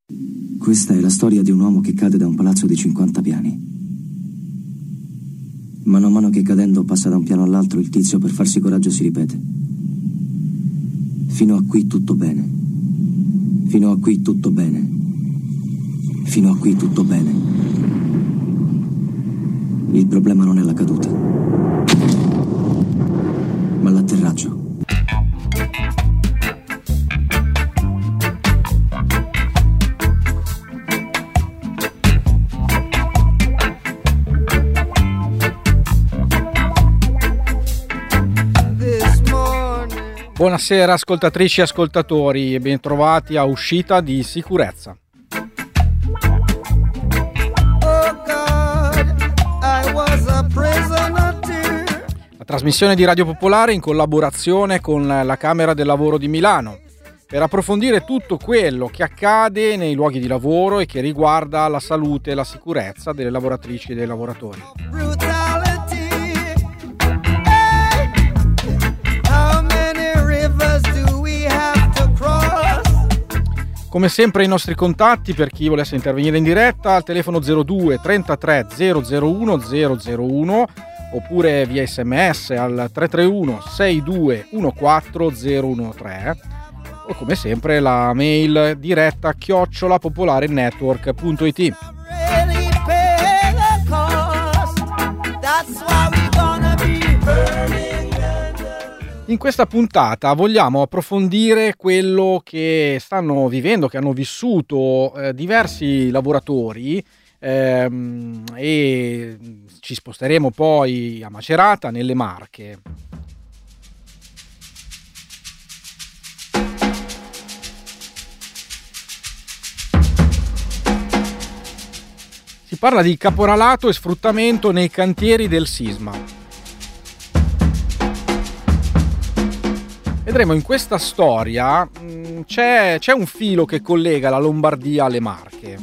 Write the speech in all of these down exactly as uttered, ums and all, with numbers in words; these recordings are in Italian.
Questa è la storia di un uomo che cade da un palazzo di cinquanta piani. Mano a mano che cadendo passa da un piano all'altro, il tizio per farsi coraggio si ripete: fino a qui tutto bene, fino a qui tutto bene, fino a qui tutto bene. Il problema non è la caduta, ma l'atterraggio. Buonasera ascoltatrici e ascoltatori e bentrovati a Uscita di Sicurezza. La trasmissione di Radio Popolare in collaborazione con la Camera del Lavoro di Milano per approfondire tutto quello che accade nei luoghi di lavoro e che riguarda la salute e la sicurezza delle lavoratrici e dei lavoratori. Come sempre i nostri contatti per chi volesse intervenire in diretta al telefono zero due trentatré zero zero uno zero zero uno oppure via sms al tre tre uno sei due uno quattro zero uno tre o come sempre la mail diretta chiocciola popolare network punto it. In questa puntata vogliamo approfondire quello che stanno vivendo, che hanno vissuto eh, diversi lavoratori ehm, e ci sposteremo poi a Macerata, nelle Marche. Si parla di caporalato e sfruttamento nei cantieri del sisma. Vedremo in questa storia mh, c'è, c'è un filo che collega la Lombardia alle Marche.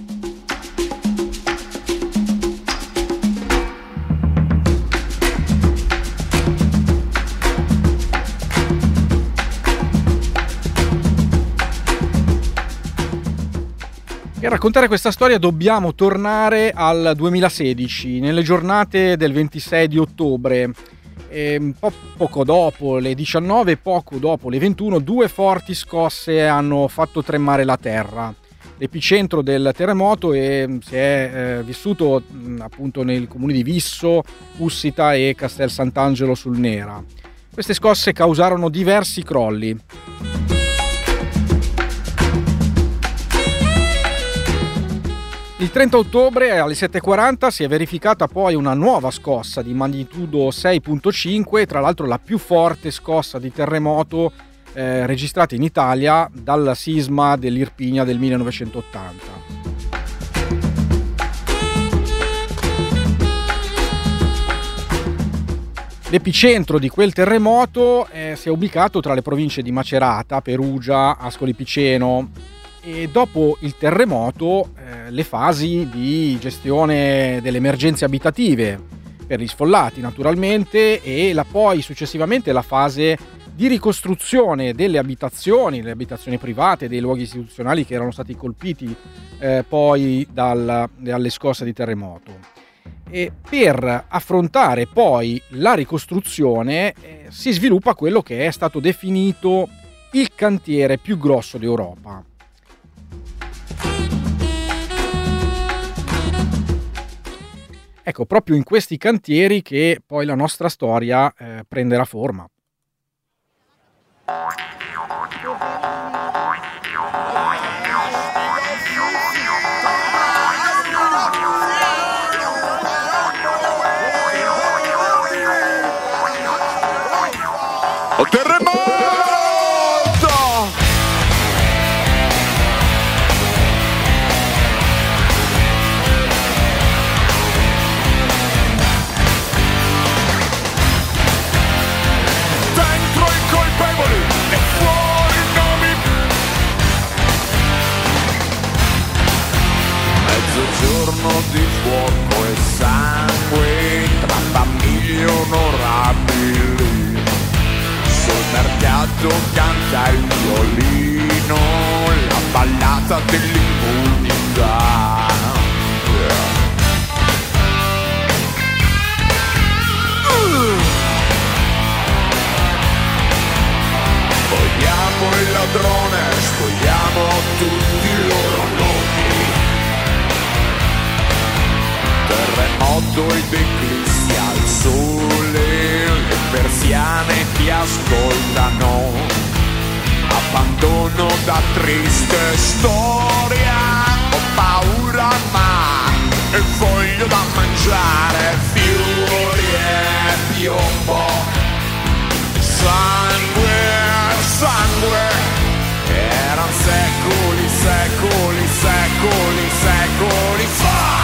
Per raccontare questa storia dobbiamo tornare al duemilasedici, nelle giornate del ventisei di ottobre. E un po' poco dopo le diciannove, poco dopo le ventuno, due forti scosse hanno fatto tremare la terra. L'epicentro del terremoto è, si è eh, vissuto mh, appunto nei comuni di Visso, Ussita e Castel Sant'Angelo sul Nera. Queste scosse causarono diversi crolli. Il trenta ottobre alle sette e quaranta si è verificata poi una nuova scossa di magnitudo sei virgola cinque, tra l'altro la più forte scossa di terremoto eh, registrata in Italia dal sisma dell'Irpinia del millenovecentottanta. L'epicentro di quel terremoto eh, si è ubicato tra le province di Macerata, Perugia, Ascoli Piceno. E dopo il terremoto eh, le fasi di gestione delle emergenze abitative per gli sfollati naturalmente e la poi successivamente la fase di ricostruzione delle abitazioni, le abitazioni private, dei luoghi istituzionali che erano stati colpiti eh, poi dal, dalle scosse di terremoto. E per affrontare poi la ricostruzione eh, si sviluppa quello che è stato definito il cantiere più grosso d'Europa. Ecco, proprio in questi cantieri che poi la nostra storia eh, prenderà forma. Terremoto! Dentro i colpevoli e fuori i nomi. Mezzogiorno di fuoco e sangue tra famiglie onorabili. Sul mercato canta il violino, la ballata dell'immunità. Spogliamo il ladrone, spogliamo tutti i loro nomi. Terremoto ed eclissi al sole, le persiane ti ascoltano. Abbandono da triste storia, ho paura ma e voglio da mangiare, fiori e piombo, sangue, sangue, erano secoli, secoli, secoli, secoli fa.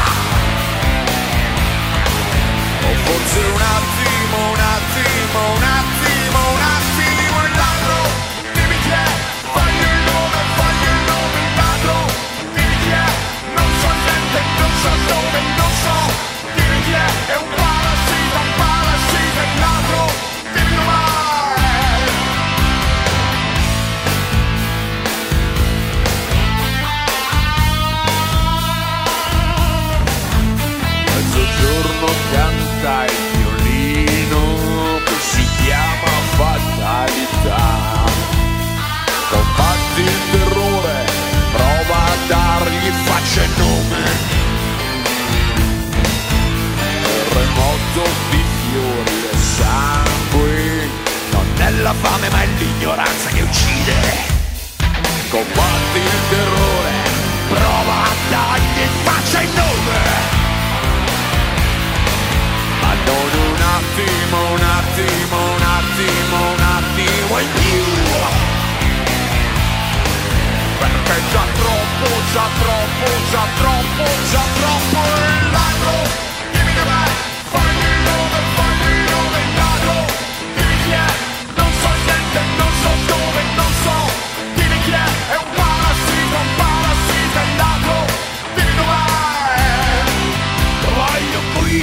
O forse un attimo, un attimo, un attimo, un attimo, il ladro, dimmi chi è, voglio il nome, voglio il nome, il ladro, dimmi chi è, non so niente, non so dove, non so, dimmi chi è, è un parassita, un parassita, il ladro, dimmi dov'è. Mezzogiorno canta il violino che si chiama fatalità. Combatti il terrore, prova a dargli faccia e nome. Terremoto di fiori e sangue, non è la fame ma è l'ignoranza che uccide. Combatti il terrore, prova a dargli faccia e nome. Ma non un attimo, un attimo, un attimo, un attimo in più. Perché già troppo, già troppo, già troppo, già troppo il ladro. Dimmi dov'è, voglio il nome, voglio il nome, il ladro. Dimmi chi è, non so niente, non so dove, non so. Dimmi chi è, è un parassita, un parassita, il ladro. Dimmi dov'è, voglio qui.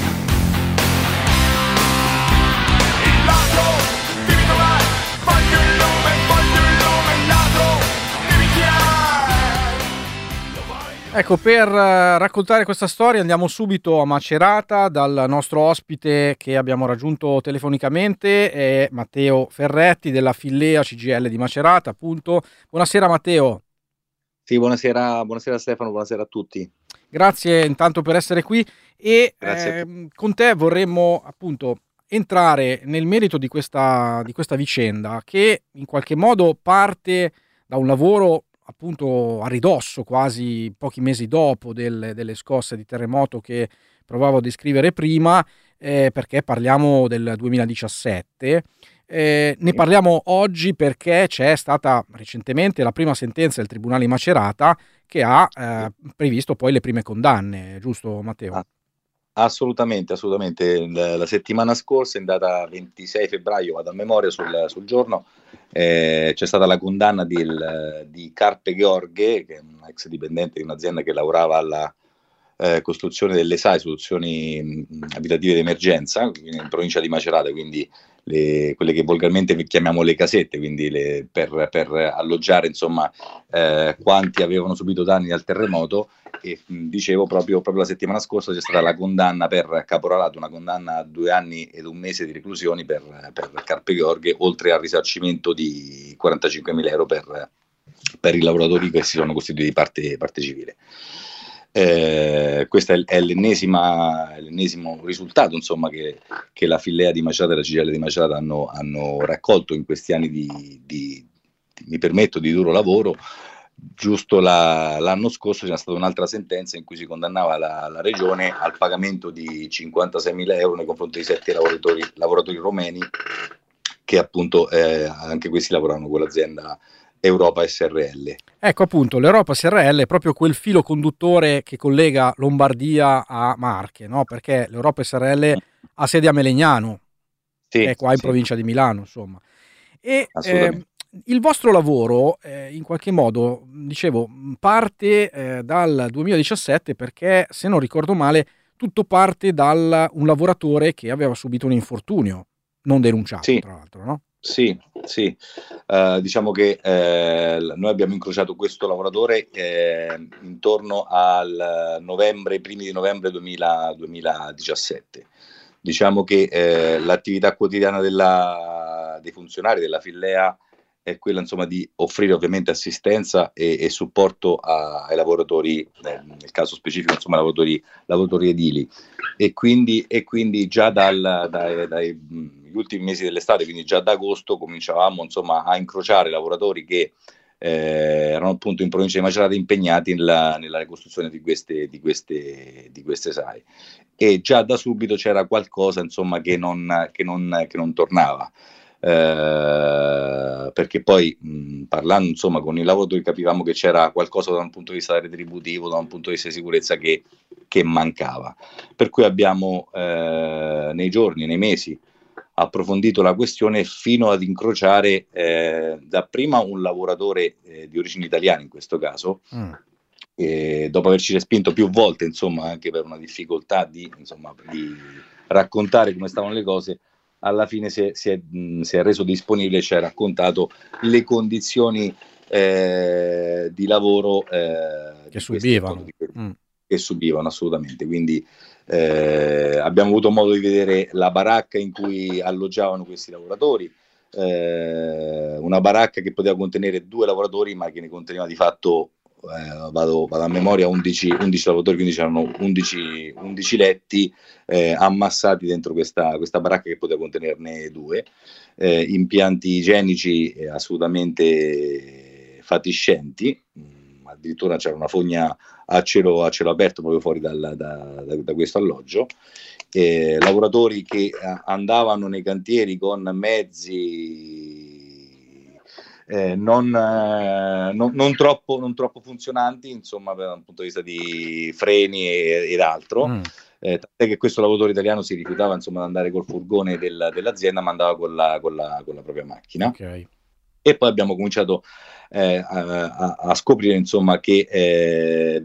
Ecco, per uh, raccontare questa storia andiamo subito a Macerata dal nostro ospite che abbiamo raggiunto telefonicamente, è Matteo Ferretti della Fillea C G I L di Macerata, appunto. Buonasera Matteo. Sì, buonasera, buonasera Stefano, buonasera a tutti. Grazie intanto per essere qui e eh, con te vorremmo appunto entrare nel merito di questa, di questa vicenda che in qualche modo parte da un lavoro appunto a ridosso, quasi pochi mesi dopo del, delle scosse di terremoto che provavo a descrivere prima, eh, perché parliamo del duemiladiciassette. Eh, ne parliamo oggi perché c'è stata recentemente la prima sentenza del Tribunale di Macerata che ha eh, previsto poi le prime condanne, giusto Matteo? Ah, assolutamente, assolutamente. La, la settimana scorsa, in data ventisei febbraio, vado a memoria sul, sul giorno, eh, c'è stata la condanna di, il, di Carpe Gheorghe, che è un ex dipendente di un'azienda che lavorava alla eh, costruzione delle S A I, soluzioni mh, abitative di emergenza, in provincia di Macerata, quindi le, quelle che volgarmente chiamiamo le casette, quindi le, per, per alloggiare insomma eh, quanti avevano subito danni dal terremoto. E mh, dicevo proprio, proprio la settimana scorsa c'è stata la condanna per caporalato, una condanna a due anni ed un mese di reclusione per, per Carpe Gheorghe, oltre al risarcimento di quarantacinquemila euro per, per i lavoratori che si sono costituiti parte, parte civile. Eh, questo è, è l'ennesima, l'ennesimo risultato insomma che, che la Fillea di Macerata e la C G I L di Macerata hanno, hanno raccolto in questi anni di, di, di, mi permetto, di duro lavoro. Giusto la, l'anno scorso c'è stata un'altra sentenza in cui si condannava la, la regione al pagamento di cinquantaseimila euro nei confronti di sette lavoratori, lavoratori romeni che appunto eh, anche questi lavoravano con l'azienda Europa S R L. Ecco appunto, l'Europa S R L è proprio quel filo conduttore che collega Lombardia a Marche, no? Perché l'Europa S R L ha sede a Melegnano, sì, che è qua in sì. provincia di Milano, insomma. E eh, il vostro lavoro eh, in qualche modo, dicevo, parte eh, dal duemiladiciassette perché, se non ricordo male, tutto parte da un lavoratore che aveva subito un infortunio non denunciato, sì. tra l'altro, no? Sì, sì. Uh, diciamo che eh, noi abbiamo incrociato questo lavoratore eh, intorno al novembre, primi di novembre duemila, duemiladiciassette. Diciamo che eh, l'attività quotidiana della, dei funzionari della Fillea è quella, insomma, di offrire ovviamente assistenza e, e supporto a, ai lavoratori, eh, nel caso specifico, insomma, lavoratori, lavoratori edili. E quindi, e quindi già dal, dai, dai gli ultimi mesi dell'estate, quindi già da agosto, cominciavamo, insomma, a incrociare lavoratori che eh, erano appunto in provincia di Macerata impegnati nella, nella ricostruzione di queste, di queste, di queste S A I. E già da subito c'era qualcosa, insomma, che non, che non, che non tornava. Eh, perché poi mh, parlando, insomma, con i lavoratori capivamo che c'era qualcosa da un punto di vista retributivo, da un punto di vista di sicurezza che, che mancava, per cui abbiamo eh, nei giorni, nei mesi approfondito la questione fino ad incrociare eh, dapprima un lavoratore eh, di origini italiane in questo caso, mm. e dopo averci respinto più volte, insomma, anche per una difficoltà di, insomma, di raccontare come stavano le cose, alla fine si è, si è, mh, si è reso disponibile e ci ha raccontato le condizioni eh, di lavoro eh, che di subivano. Queste, mm. che subivano assolutamente. Quindi eh, abbiamo avuto modo di vedere la baracca in cui alloggiavano questi lavoratori, eh, una baracca che poteva contenere due lavoratori ma che ne conteneva di fatto, eh, vado, vado a memoria, undici, undici lavoratori, quindi c'erano undici, undici letti eh, ammassati dentro questa, questa baracca che poteva contenerne due, eh, impianti igienici eh, assolutamente fatiscenti, mh, addirittura c'era una fogna a cielo, a cielo aperto proprio fuori dal, da, da, da questo alloggio, eh, lavoratori che eh, andavano nei cantieri con mezzi eh, non, eh, non, non, troppo, non troppo funzionanti, insomma, da un punto di vista di freni e, ed altro. Mm. Eh, tant'è che questo lavoratore italiano si rifiutava, insomma, di andare col furgone del, dell'azienda, ma andava con la, con la, con la propria macchina. Okay. E poi abbiamo cominciato eh, a, a, a scoprire, insomma, che eh,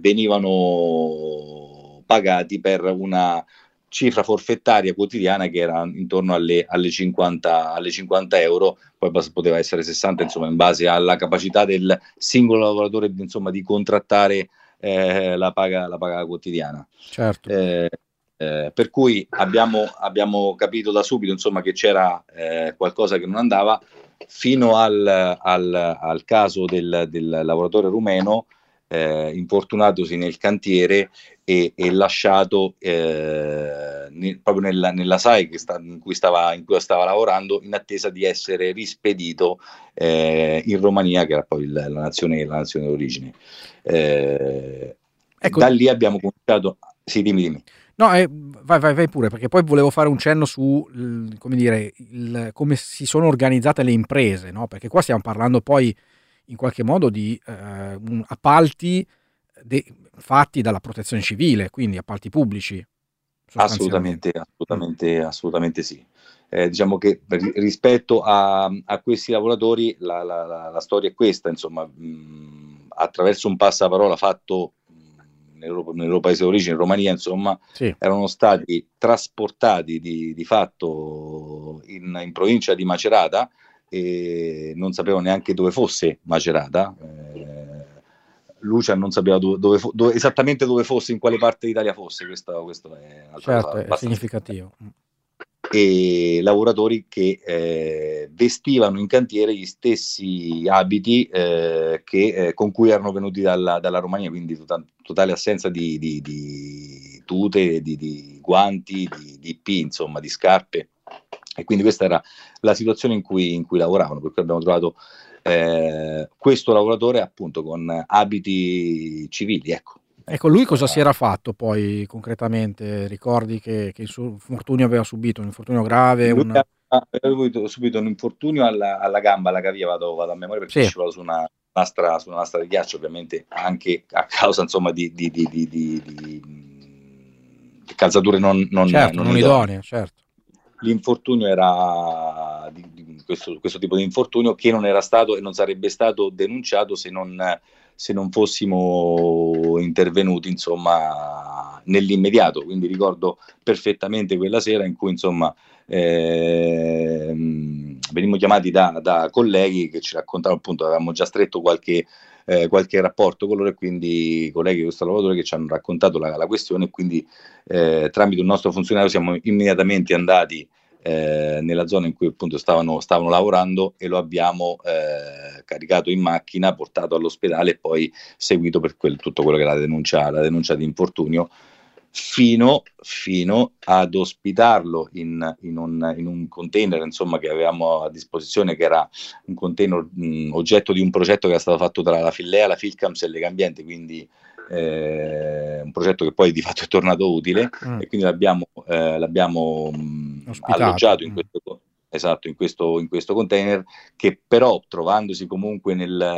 venivano pagati per una cifra forfettaria quotidiana che era intorno alle, alle, cinquanta, alle cinquanta euro, poi poteva essere sessanta, insomma, in base alla capacità del singolo lavoratore, insomma, di contrattare eh, la, paga, la paga quotidiana. Certo. Eh, eh, per cui abbiamo, abbiamo capito da subito, insomma, che c'era eh, qualcosa che non andava, fino al, al, al caso del, del lavoratore rumeno eh, infortunatosi nel cantiere e, e lasciato eh, ne, proprio nella, nella S A I che sta, in, cui stava, in cui stava lavorando, in attesa di essere rispedito eh, in Romania, che era poi il, la nazione, la nazione d'origine. Eh, ecco. Da lì abbiamo cominciato. Sì, dimmi, dimmi. No, eh, vai, vai, vai pure, perché poi volevo fare un cenno su, il, come dire, il, come si sono organizzate le imprese, no? Perché qua stiamo parlando poi in qualche modo di eh, un, appalti de, fatti dalla protezione civile, quindi appalti pubblici. Assolutamente, assolutamente, mm. assolutamente sì. Eh, diciamo che rispetto a, a questi lavoratori la, la, la, la storia è questa, insomma, mh, attraverso un passaparola fatto nel loro, nel loro paese d'origine, in Romania, insomma, sì. erano stati trasportati di, di fatto in, in provincia di Macerata e non sapevano neanche dove fosse Macerata. Eh, Lucia non sapeva dove, dove, dove, esattamente dove fosse, in quale parte d'Italia fosse. Questo, questo è, certo, è significativo. E lavoratori che eh, vestivano in cantiere gli stessi abiti eh, che, eh, con cui erano venuti dalla, dalla Romania, quindi to- totale assenza di, di, di tute, di, di guanti, di, di P, insomma, di scarpe. E quindi questa era la situazione in cui, in cui lavoravano, per cui abbiamo trovato eh, questo lavoratore appunto con abiti civili, ecco. Ecco, lui cosa si era fatto poi concretamente? Ricordi che, che il suo infortunio aveva subito un infortunio grave? Lui una... aveva subito un infortunio alla, alla gamba, alla caviglia, vado, vado a memoria perché sì. scivolo su una lastra, su una lastra di ghiaccio, ovviamente anche a causa, insomma, di, di, di, di, di, di, di calzature non, non, certo, non, non idonee. idonee, certo. L'infortunio era di, di questo, questo tipo di infortunio che non era stato e non sarebbe stato denunciato se non, se non fossimo intervenuti, insomma, nell'immediato. Quindi ricordo perfettamente quella sera in cui, insomma, eh, venimmo chiamati da, da colleghi che ci raccontavano, appunto, avevamo già stretto qualche, eh, qualche rapporto con loro, e quindi colleghi di questo lavoratore che ci hanno raccontato la, la questione, e quindi eh, tramite un nostro funzionario siamo immediatamente andati eh, nella zona in cui appunto stavano, stavano lavorando, e lo abbiamo eh, caricato in macchina, portato all'ospedale e poi seguito per quel, tutto quello che era la denuncia, la denuncia di infortunio, fino, fino ad ospitarlo in, in, un, in un container, insomma, che avevamo a disposizione, che era un container mh, oggetto di un progetto che era stato fatto tra la Fillea, la Filcams e Legambiente, quindi eh, un progetto che poi di fatto è tornato utile, mm. e quindi l'abbiamo, eh, l'abbiamo mh, alloggiato in questo, esatto, in questo, in questo container, che però, trovandosi comunque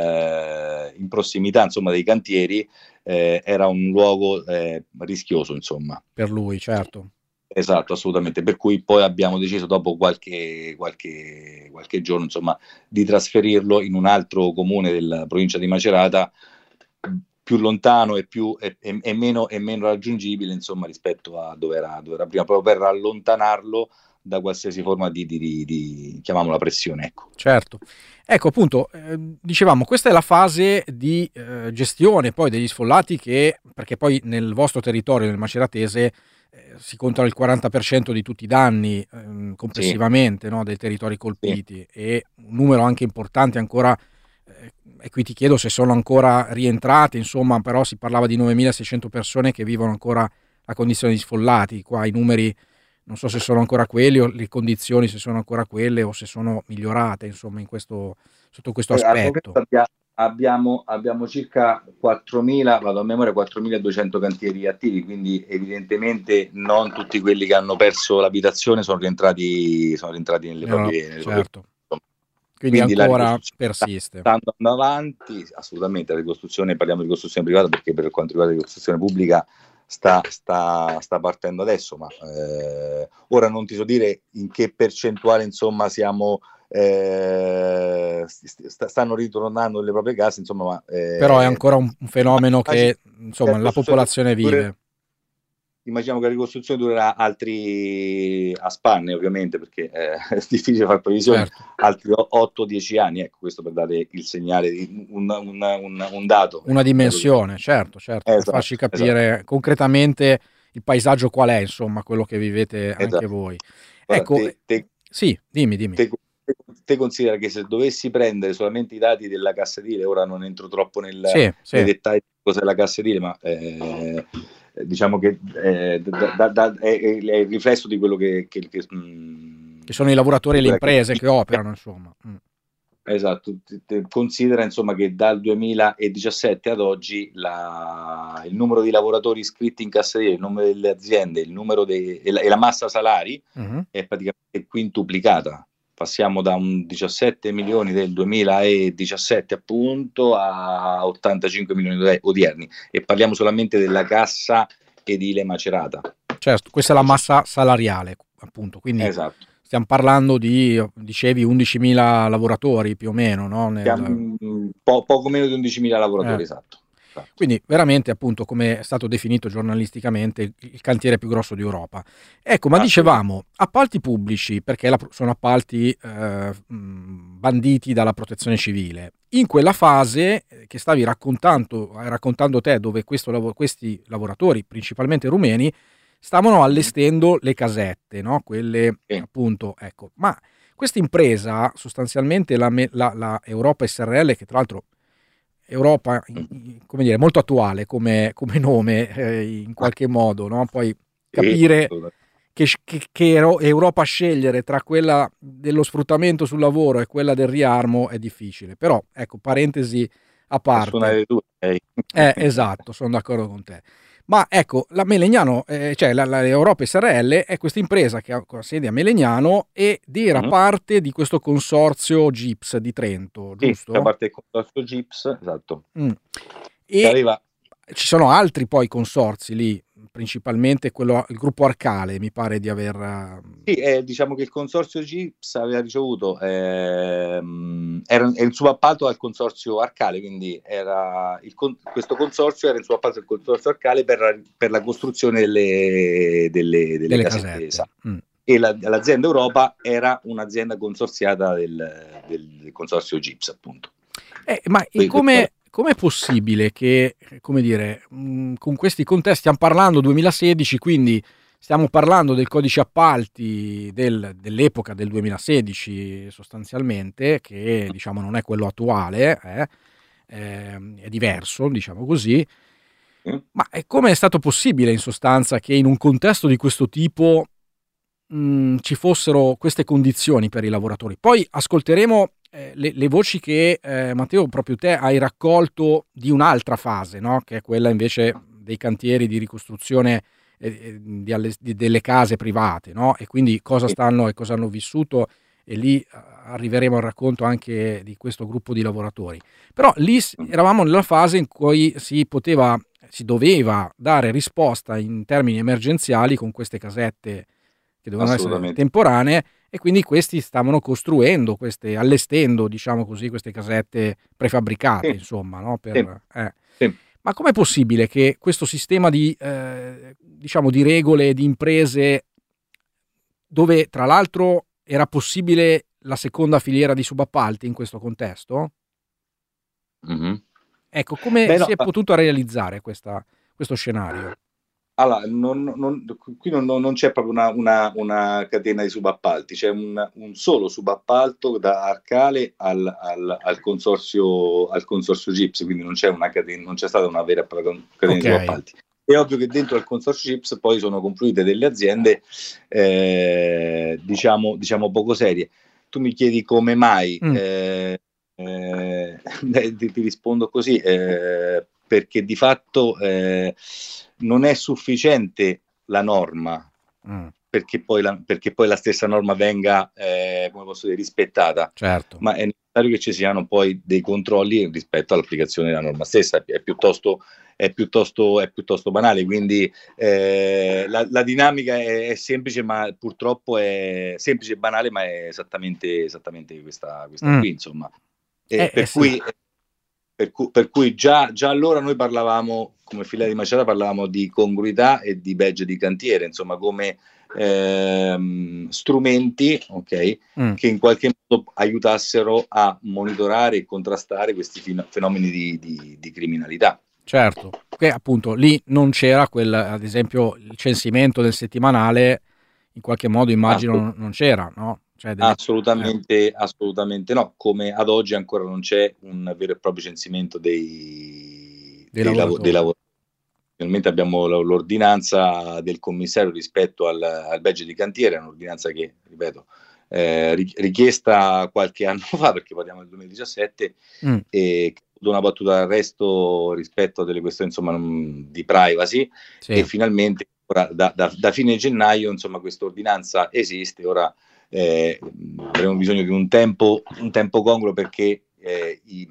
nel, in prossimità, insomma, dei cantieri, eh, era un luogo eh, rischioso, insomma, per lui, certo. Esatto, assolutamente, per cui poi abbiamo deciso, dopo qualche, qualche, qualche giorno, insomma, di trasferirlo in un altro comune della provincia di Macerata, più lontano e, più, e, e, e, meno, e meno raggiungibile, insomma, rispetto a dove era, dove era prima, proprio per allontanarlo da qualsiasi forma di, di, di, di chiamiamola, pressione. Ecco. Certo. Ecco, appunto, eh, dicevamo, questa è la fase di eh, gestione poi degli sfollati, che, perché poi nel vostro territorio, nel maceratese, eh, si contano il quaranta per cento di tutti i danni eh, complessivamente, sì, no, dei territori colpiti, sì, e un numero anche importante ancora, eh, e qui ti chiedo se sono ancora rientrate, insomma, però si parlava di novemilaseicento persone che vivono ancora la condizione di sfollati. Qua i numeri non so se sono ancora quelli, o le condizioni se sono ancora quelle, o se sono migliorate, insomma, in questo, sotto questo aspetto. Abbiamo, abbiamo circa quattromila, vado a memoria, quattromiladuecento cantieri attivi, quindi evidentemente non tutti quelli che hanno perso l'abitazione sono rientrati, sono rientrati nelle no, proprie, nelle certo. proprie... Quindi, quindi ancora persiste. Sta andando avanti, assolutamente. La ricostruzione, parliamo di ricostruzione privata perché per quanto riguarda la ricostruzione pubblica sta, sta, sta partendo adesso, ma eh, ora non ti so dire in che percentuale, insomma, siamo... Eh, st- stanno ritornando nelle proprie case, insomma, ma, eh, però è ancora un, un fenomeno che, insomma, la popolazione vive. Immaginiamo che la ricostruzione durerà altri, a spanne ovviamente, perché eh, è difficile fare previsioni, certo, altri otto dieci anni, ecco, questo per dare il segnale di un, un, un, un dato, una dimensione, certo, certo, esatto, per farci capire, esatto, concretamente il paesaggio qual è, insomma, quello che vivete anche, esatto, voi. Guarda, ecco, te, te, sì, dimmi, dimmi. Te, te considera che se dovessi prendere solamente i dati della cassa edile, ora non entro troppo nel, sì, nei sì. dettagli di cos'è la cassa edile, ma eh, diciamo che eh, da, da, da, è, è il riflesso di quello che, che, che, mh, che sono i lavoratori e le imprese che, che operano, insomma. Mm. Esatto, considera, insomma, che dal duemiladiciassette ad oggi la, il numero di lavoratori iscritti in cassa edile, il numero delle aziende, il numero de, e, la, e la massa salari uh-huh. è praticamente quintuplicata. Passiamo da un diciassette milioni del duemiladiciassette appunto a ottantacinque milioni odierni, e parliamo solamente della cassa edile Macerata. Certo, questa è la massa salariale, appunto, quindi esatto. Stiamo parlando di, dicevi, undicimila lavoratori più o meno, no? Nel... Po- poco meno di undicimila lavoratori, eh. esatto. esatto. Quindi veramente, appunto, come è stato definito giornalisticamente, il cantiere più grosso d'Europa. Ecco, ma dicevamo, appalti pubblici, perché la, sono appalti eh, banditi dalla protezione civile. In quella fase che stavi raccontando, raccontando te, dove questo, questi lavoratori, principalmente rumeni, stavano allestendo le casette, no? Quelle, sì, appunto, ecco. Ma questa impresa, sostanzialmente la, la, la Europa S R L, che tra l'altro Europa, come dire, molto attuale come, come nome, eh, in qualche modo, no? Poi capire che, che, che Europa scegliere tra quella dello sfruttamento sul lavoro e quella del riarmo è difficile. Però, ecco, parentesi a parte. Eh, esatto, sono d'accordo con te. Ma ecco, la Melegnano, eh, cioè la, la Europa S R L è questa impresa che ha sede a Melegnano ed era mm-hmm. parte di questo consorzio G I P S di Trento, giusto? Sì, parte del consorzio G I P S, esatto. Mm. E aveva... ci sono altri poi consorzi lì, principalmente quello, il gruppo Arcale, mi pare di aver... Sì, eh, diciamo che il consorzio G I P S aveva ricevuto ehm, era il subappalto al consorzio Arcale, quindi era il, questo consorzio era il subappalto al consorzio Arcale per, per la costruzione delle, delle, delle, delle casette, casette. Mm. e la, l'azienda Europa era un'azienda consorziata del, del, del consorzio G I P S, appunto. Eh, ma come è possibile che, come dire, mh, con questi contesti, stiamo parlando duemilasedici, quindi stiamo parlando del codice appalti del, dell'epoca del duemilasedici sostanzialmente, che diciamo non è quello attuale, eh, eh, è diverso, diciamo così. Ma come è stato possibile in sostanza che in un contesto di questo tipo mh, ci fossero queste condizioni per i lavoratori? Poi ascolteremo eh, le, le voci che eh, Matteo, proprio te hai raccolto di un'altra fase, no? Che è quella invece dei cantieri di ricostruzione eh, di alle, di, delle case private, no? E quindi cosa stanno e cosa hanno vissuto, e lì arriveremo al racconto anche di questo gruppo di lavoratori. Però lì eravamo nella fase in cui si poteva, si doveva dare risposta in termini emergenziali con queste casette che dovevano essere temporanee, e quindi questi stavano costruendo queste, allestendo, diciamo così, queste casette prefabbricate, sì. insomma, no? Per, sì. Eh. Sì. Ma com'è possibile che questo sistema di, eh, diciamo, di regole, di imprese, dove tra l'altro era possibile la seconda filiera di subappalti in questo contesto? Mm-hmm. Ecco, come Beh, si no, è potuto realizzare questa, questo scenario? Allora, non, non, qui non, non c'è proprio una, una, una catena di subappalti, c'è un, un solo subappalto da Arcale al, al, al consorzio al consorzio G I P S, quindi non c'è una catena, non c'è stata una vera catena okay. di subappalti. È ovvio che dentro al consorzio G I P S poi sono confluite delle aziende eh, diciamo, diciamo poco serie. Tu mi chiedi come mai, mm. eh, eh, ti, ti rispondo così, eh, perché di fatto eh, non è sufficiente la norma mm. perché, poi la, perché poi la stessa norma venga eh, come posso dire, rispettata, certo. Ma è necessario che ci siano poi dei controlli rispetto all'applicazione della norma stessa. È piuttosto, è piuttosto, è piuttosto banale, quindi eh, la, la dinamica è, è semplice, ma purtroppo è semplice e banale, ma è esattamente, esattamente questa, questa mm. qui, insomma. E eh, per, eh, cui, sì. per cui per cui già, già allora noi parlavamo, come filiera di Macerata, parlavamo di congruità e di badge di cantiere, insomma, come ehm, strumenti, ok, mm. che in qualche modo aiutassero a monitorare e contrastare questi fenomeni di, di, di criminalità. Certo, che appunto lì non c'era quel, ad esempio, il censimento del settimanale, in qualche modo immagino non, non c'era, no? Cioè delle... Assolutamente, eh. assolutamente no, come ad oggi ancora non c'è un vero e proprio censimento dei, dei, dei lavoratori. Dei lavoratori. Finalmente abbiamo l'ordinanza del commissario rispetto al, al badge di cantiere, è un'ordinanza che, ripeto, eh, richiesta qualche anno fa, perché parliamo del duemiladiciassette, mm. e una battuta d'arresto rispetto a delle questioni, insomma, di privacy, sì. E finalmente ora, da, da, da fine gennaio, insomma, questa ordinanza esiste. Ora eh, avremo bisogno di un tempo, un tempo congruo, perché eh, i,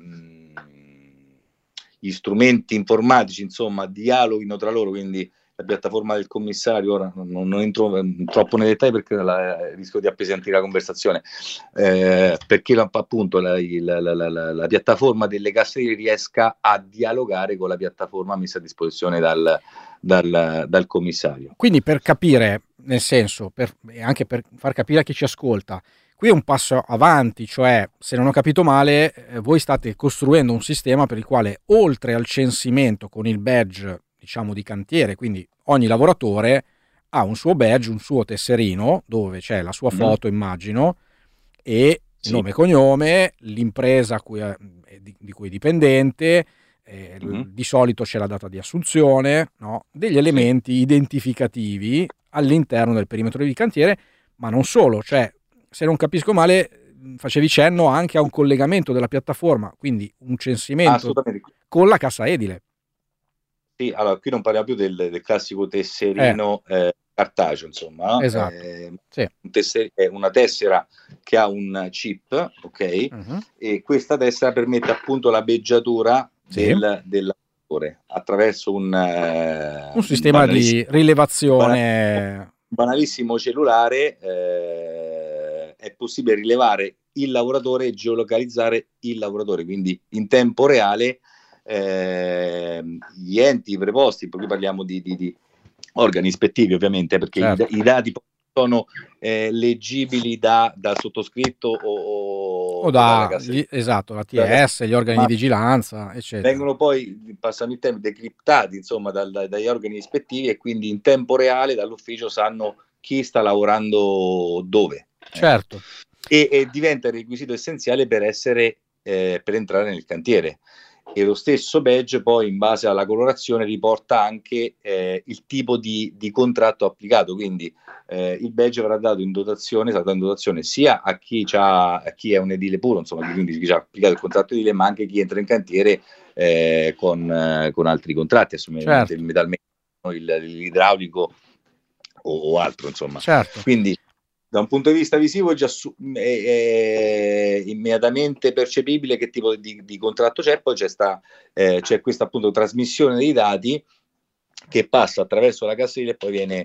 gli strumenti informatici, insomma, dialoghino tra loro, quindi la piattaforma del commissario, ora non, non entro troppo nei dettagli perché la, rischio di appesantire la conversazione, eh, perché la, appunto la, la, la, la, la piattaforma delle casserie riesca a dialogare con la piattaforma messa a disposizione dal, dal, dal commissario. Quindi, per capire, nel senso, per, anche per far capire a chi ci ascolta, qui è un passo avanti, cioè, se non ho capito male, eh, voi state costruendo un sistema per il quale, oltre al censimento con il badge, diciamo, di cantiere, quindi ogni lavoratore ha un suo badge, un suo tesserino, dove c'è la sua foto, mm. immagino, e sì. nome e cognome, l'impresa cui è, di, di cui è dipendente, eh, mm. di solito c'è la data di assunzione, no? Degli elementi sì. identificativi all'interno del perimetro di cantiere, ma non solo, cioè, se non capisco male, facevi cenno anche a un collegamento della piattaforma, quindi un censimento con la cassa edile. Sì, allora qui non parliamo più del, del classico tesserino eh. Eh, cartaceo, insomma, no? Esatto. Eh, sì. un tesser- è una tessera che ha un chip, ok? Uh-huh. E questa tessera permette appunto la beggiatura sì. del, del lavoratore attraverso un, eh, un sistema un di rilevazione. Banalissimo cellulare, eh, è possibile rilevare il lavoratore e geolocalizzare il lavoratore, quindi in tempo reale. Eh, gli enti preposti, perché parliamo di, di, di organi ispettivi ovviamente, perché certo. i, i dati sono eh, leggibili da, dal sottoscritto o, o da, gli, esatto, la T S, gli organi di vigilanza, eccetera. Vengono poi, passano il tempo, decriptati insomma dal, dai, dagli organi ispettivi, e quindi in tempo reale dall'ufficio sanno chi sta lavorando dove. Certo. E, e diventa il requisito essenziale per essere eh, per entrare nel cantiere. E lo stesso badge poi, in base alla colorazione, riporta anche eh, il tipo di, di contratto applicato, quindi eh, il badge verrà dato in dotazione, sarà dato in dotazione sia a chi, c'ha, a chi è un edile puro, insomma, quindi chi ha applicato il contratto edile, ma anche chi entra in cantiere eh, con, eh, con altri contratti, assolutamente, certo. Il metalmeccanico, il, l'idraulico o, o altro, insomma. Certo. Quindi da un punto di vista visivo è già su, è, è immediatamente percepibile che tipo di, di contratto c'è. Poi c'è, sta, eh, c'è questa appunto trasmissione dei dati che passa attraverso la casella e poi viene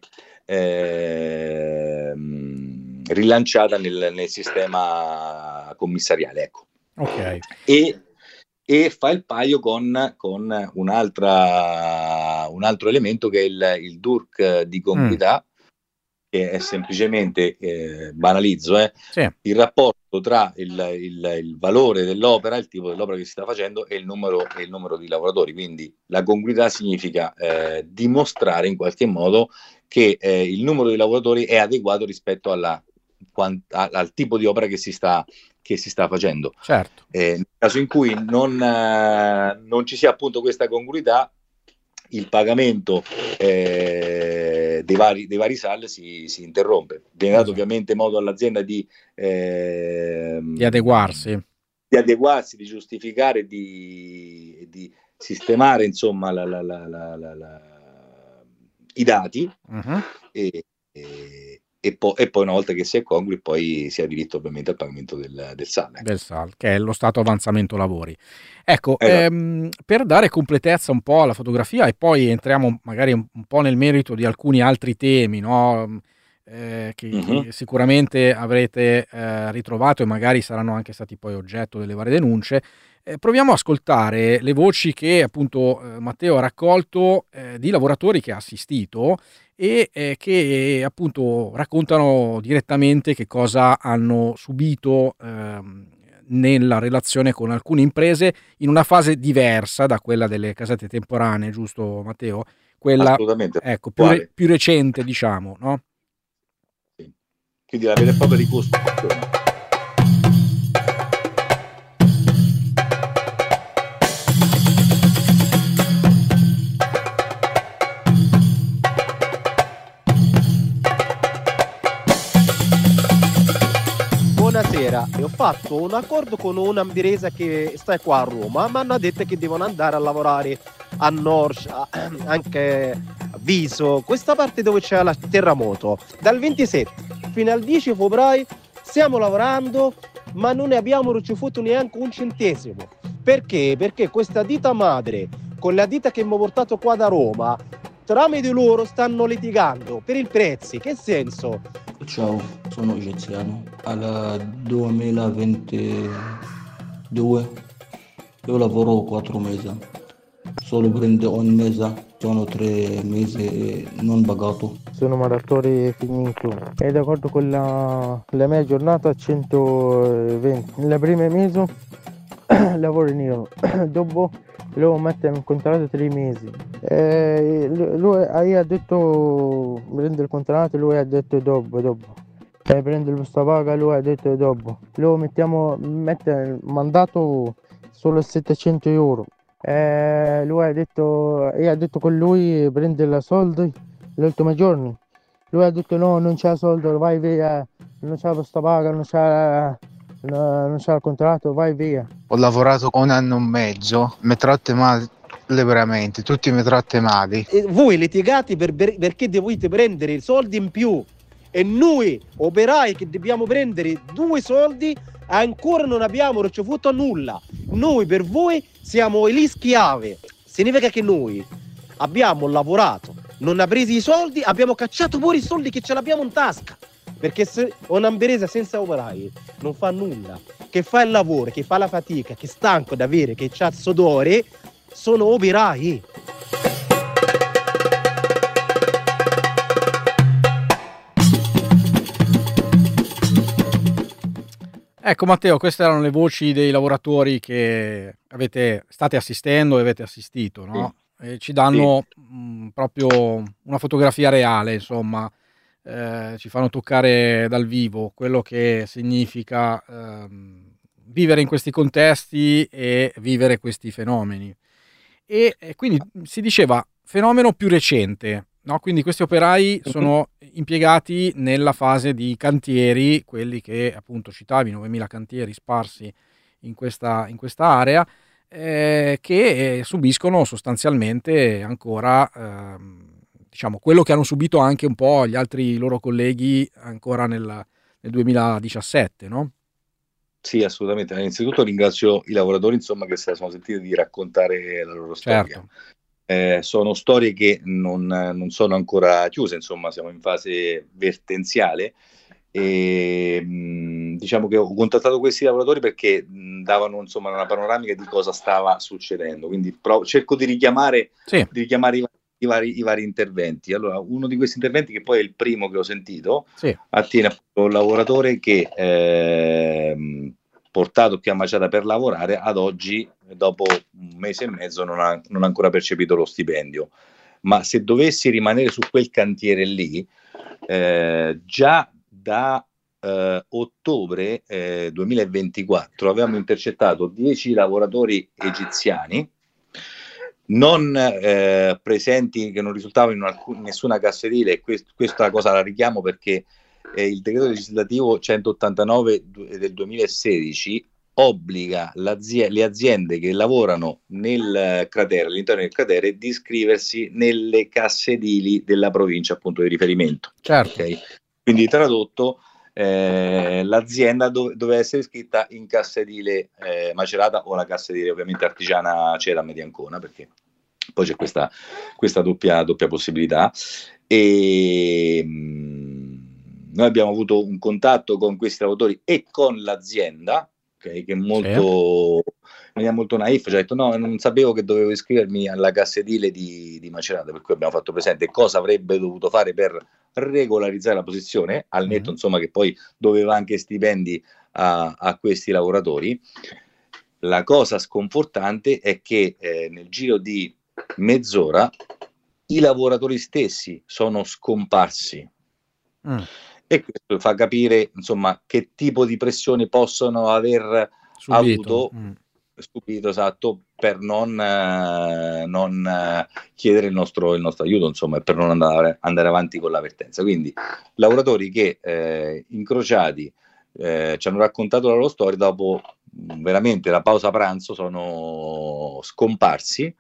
eh, rilanciata nel, nel sistema commissariale, ecco. Okay. E, e fa il paio con, con un'altra, un altro elemento che è il, il D U R C di congruità, mm. che è semplicemente, eh, banalizzo, eh, sì. il rapporto tra il, il, il valore dell'opera, il tipo dell'opera che si sta facendo e il numero, e il numero di lavoratori. Quindi la congruità significa eh, dimostrare in qualche modo che eh, il numero di lavoratori è adeguato rispetto alla, quant, a, al tipo di opera che si sta, che si sta facendo. Certo. Eh, nel caso in cui non, eh, non ci sia appunto questa congruità, il pagamento eh, dei, vari, dei vari S A L si, si interrompe. Viene dato esatto. ovviamente modo all'azienda di, eh, di adeguarsi, di adeguarsi, di giustificare, di, di sistemare insomma la, la, la, la, la, la, i dati uh-huh. e, e, e, po- e poi una volta che si è congrui poi si ha diritto ovviamente al pagamento del, del S A L. Del S A L, che è lo stato avanzamento lavori. Ecco, esatto. ehm, per dare completezza un po' alla fotografia e poi entriamo magari un, un po' nel merito di alcuni altri temi, no? eh, che, uh-huh. che sicuramente avrete eh, ritrovato e magari saranno anche stati poi oggetto delle varie denunce. Eh, proviamo a ascoltare le voci che appunto eh, Matteo ha raccolto eh, di lavoratori che ha assistito e eh, che appunto raccontano direttamente che cosa hanno subito ehm, nella relazione con alcune imprese in una fase diversa da quella delle casette temporanee, giusto Matteo? Quella, assolutamente, ecco, più, re, più recente, diciamo, no? Sì. Quindi la vera e propria ricostruzione. Buonasera, ho fatto un accordo con un'impresa che sta qua a Roma, ma hanno detto che devono andare a lavorare a Norcia, anche a Viso, questa parte dove c'è il terremoto. Dal ventisette fino al dieci febbraio stiamo lavorando, ma non ne abbiamo ricevuto neanche un centesimo. Perché? Perché questa ditta madre con la ditta che mi ha portato qua da Roma, tramite loro stanno litigando per i prezzi. Che senso? Ciao, sono egiziano. Al duemilaventidue io lavoro quattro mesi, solo prendo ogni mese, sono tre mesi non pagato. Sono lavoratore finito, è d'accordo con la, la mia giornata centoventi. Nella prima mese lavoro in nero, dopo lo mettono in contratto tre mesi. Eh, lui ha detto prende il contratto, lui ha detto dopo, dopo. Eh, prende il busta paga, lui ha detto dopo. Lo mettiamo, mette il mandato solo settecento euro. Eh, lui ha detto, io ha detto con lui prende i soldi l'ultimo giorno. Lui ha detto no, non c'è soldo, vai via, non c'è la busta paga, non c'è, no, non c'è il contratto, vai via. Ho lavorato un anno e mezzo, mi tratte male veramente, tutti mi tratte male. E voi litigate per, perché dovete prendere i soldi in più e noi operai che dobbiamo prendere due soldi ancora non abbiamo ricevuto nulla. Noi per voi siamo gli schiavi. Significa che noi abbiamo lavorato, non ha preso i soldi, abbiamo cacciato pure i soldi che ce l'abbiamo in tasca. Perché se un'impresa senza operai non fa nulla, che fa il lavoro, che fa la fatica, che è stanco da avere, che c'ha sudore, sono operai. Ecco Matteo, queste erano le voci dei lavoratori che avete, state assistendo e avete assistito, no? E ci danno mh, proprio una fotografia reale, insomma, eh, ci fanno toccare dal vivo quello che significa ehm, vivere in questi contesti e vivere questi fenomeni. E, e quindi si diceva fenomeno più recente, no? Quindi questi operai sono impiegati nella fase di cantieri, quelli che appunto citavi, novemila cantieri sparsi in questa, in questa area, eh, che eh, subiscono sostanzialmente ancora ehm, diciamo quello che hanno subito anche un po' gli altri loro colleghi ancora nel, nel duemiladiciassette, no? Sì, assolutamente. Innanzitutto ringrazio i lavoratori, insomma, che si sono sentiti di raccontare la loro storia. Certo. Eh, sono storie che non, non sono ancora chiuse, insomma, siamo in fase vertenziale e mh, diciamo che ho contattato questi lavoratori perché mh, davano insomma una panoramica di cosa stava succedendo, quindi pro- cerco di richiamare, Sì. di richiamare i, i, vari, i vari interventi. Allora, uno di questi interventi, che poi è il primo che ho sentito, Sì. attiene appunto a un lavoratore che ehm, portato qui a Macerata per lavorare, ad oggi, dopo un mese e mezzo, non ha, non ha ancora percepito lo stipendio. Ma se dovessi rimanere su quel cantiere lì, eh, già da eh, ottobre eh, duemilaventiquattro avevamo intercettato dieci lavoratori egiziani non eh, presenti, che non risultavano in alcun, nessuna cassa edile. Quest, questa cosa la richiamo perché eh, il decreto legislativo centottantanove del duemilasedici obbliga le aziende che lavorano nel cratere, all'interno del cratere, di iscriversi nelle casse edili della provincia appunto di riferimento. Certo. Okay? Quindi tradotto, eh, l'azienda dove, doveva essere iscritta in cassa edile eh, Macerata o la cassa edile ovviamente artigiana Ceram di Ancona, perché poi c'è questa, questa doppia, doppia possibilità. E mh, noi abbiamo avuto un contatto con questi lavoratori e con l'azienda, okay, che è molto, sì. è molto naif, ci ha detto no, non sapevo che dovevo iscrivermi alla cassa edile di, di Macerata, per cui abbiamo fatto presente cosa avrebbe dovuto fare per regolarizzare la posizione, al netto mm-hmm. insomma che poi doveva anche stipendi a, a questi lavoratori. La cosa sconfortante è che eh, nel giro di mezz'ora i lavoratori stessi sono scomparsi. Mm. E questo fa capire insomma che tipo di pressioni possono aver subito, avuto mm. subito, esatto, per non, eh, non eh, chiedere il nostro, il nostro aiuto, insomma, e per non andare, andare avanti con l'avvertenza. Quindi lavoratori che eh, incrociati eh, ci hanno raccontato la loro storia, dopo veramente la pausa pranzo sono scomparsi.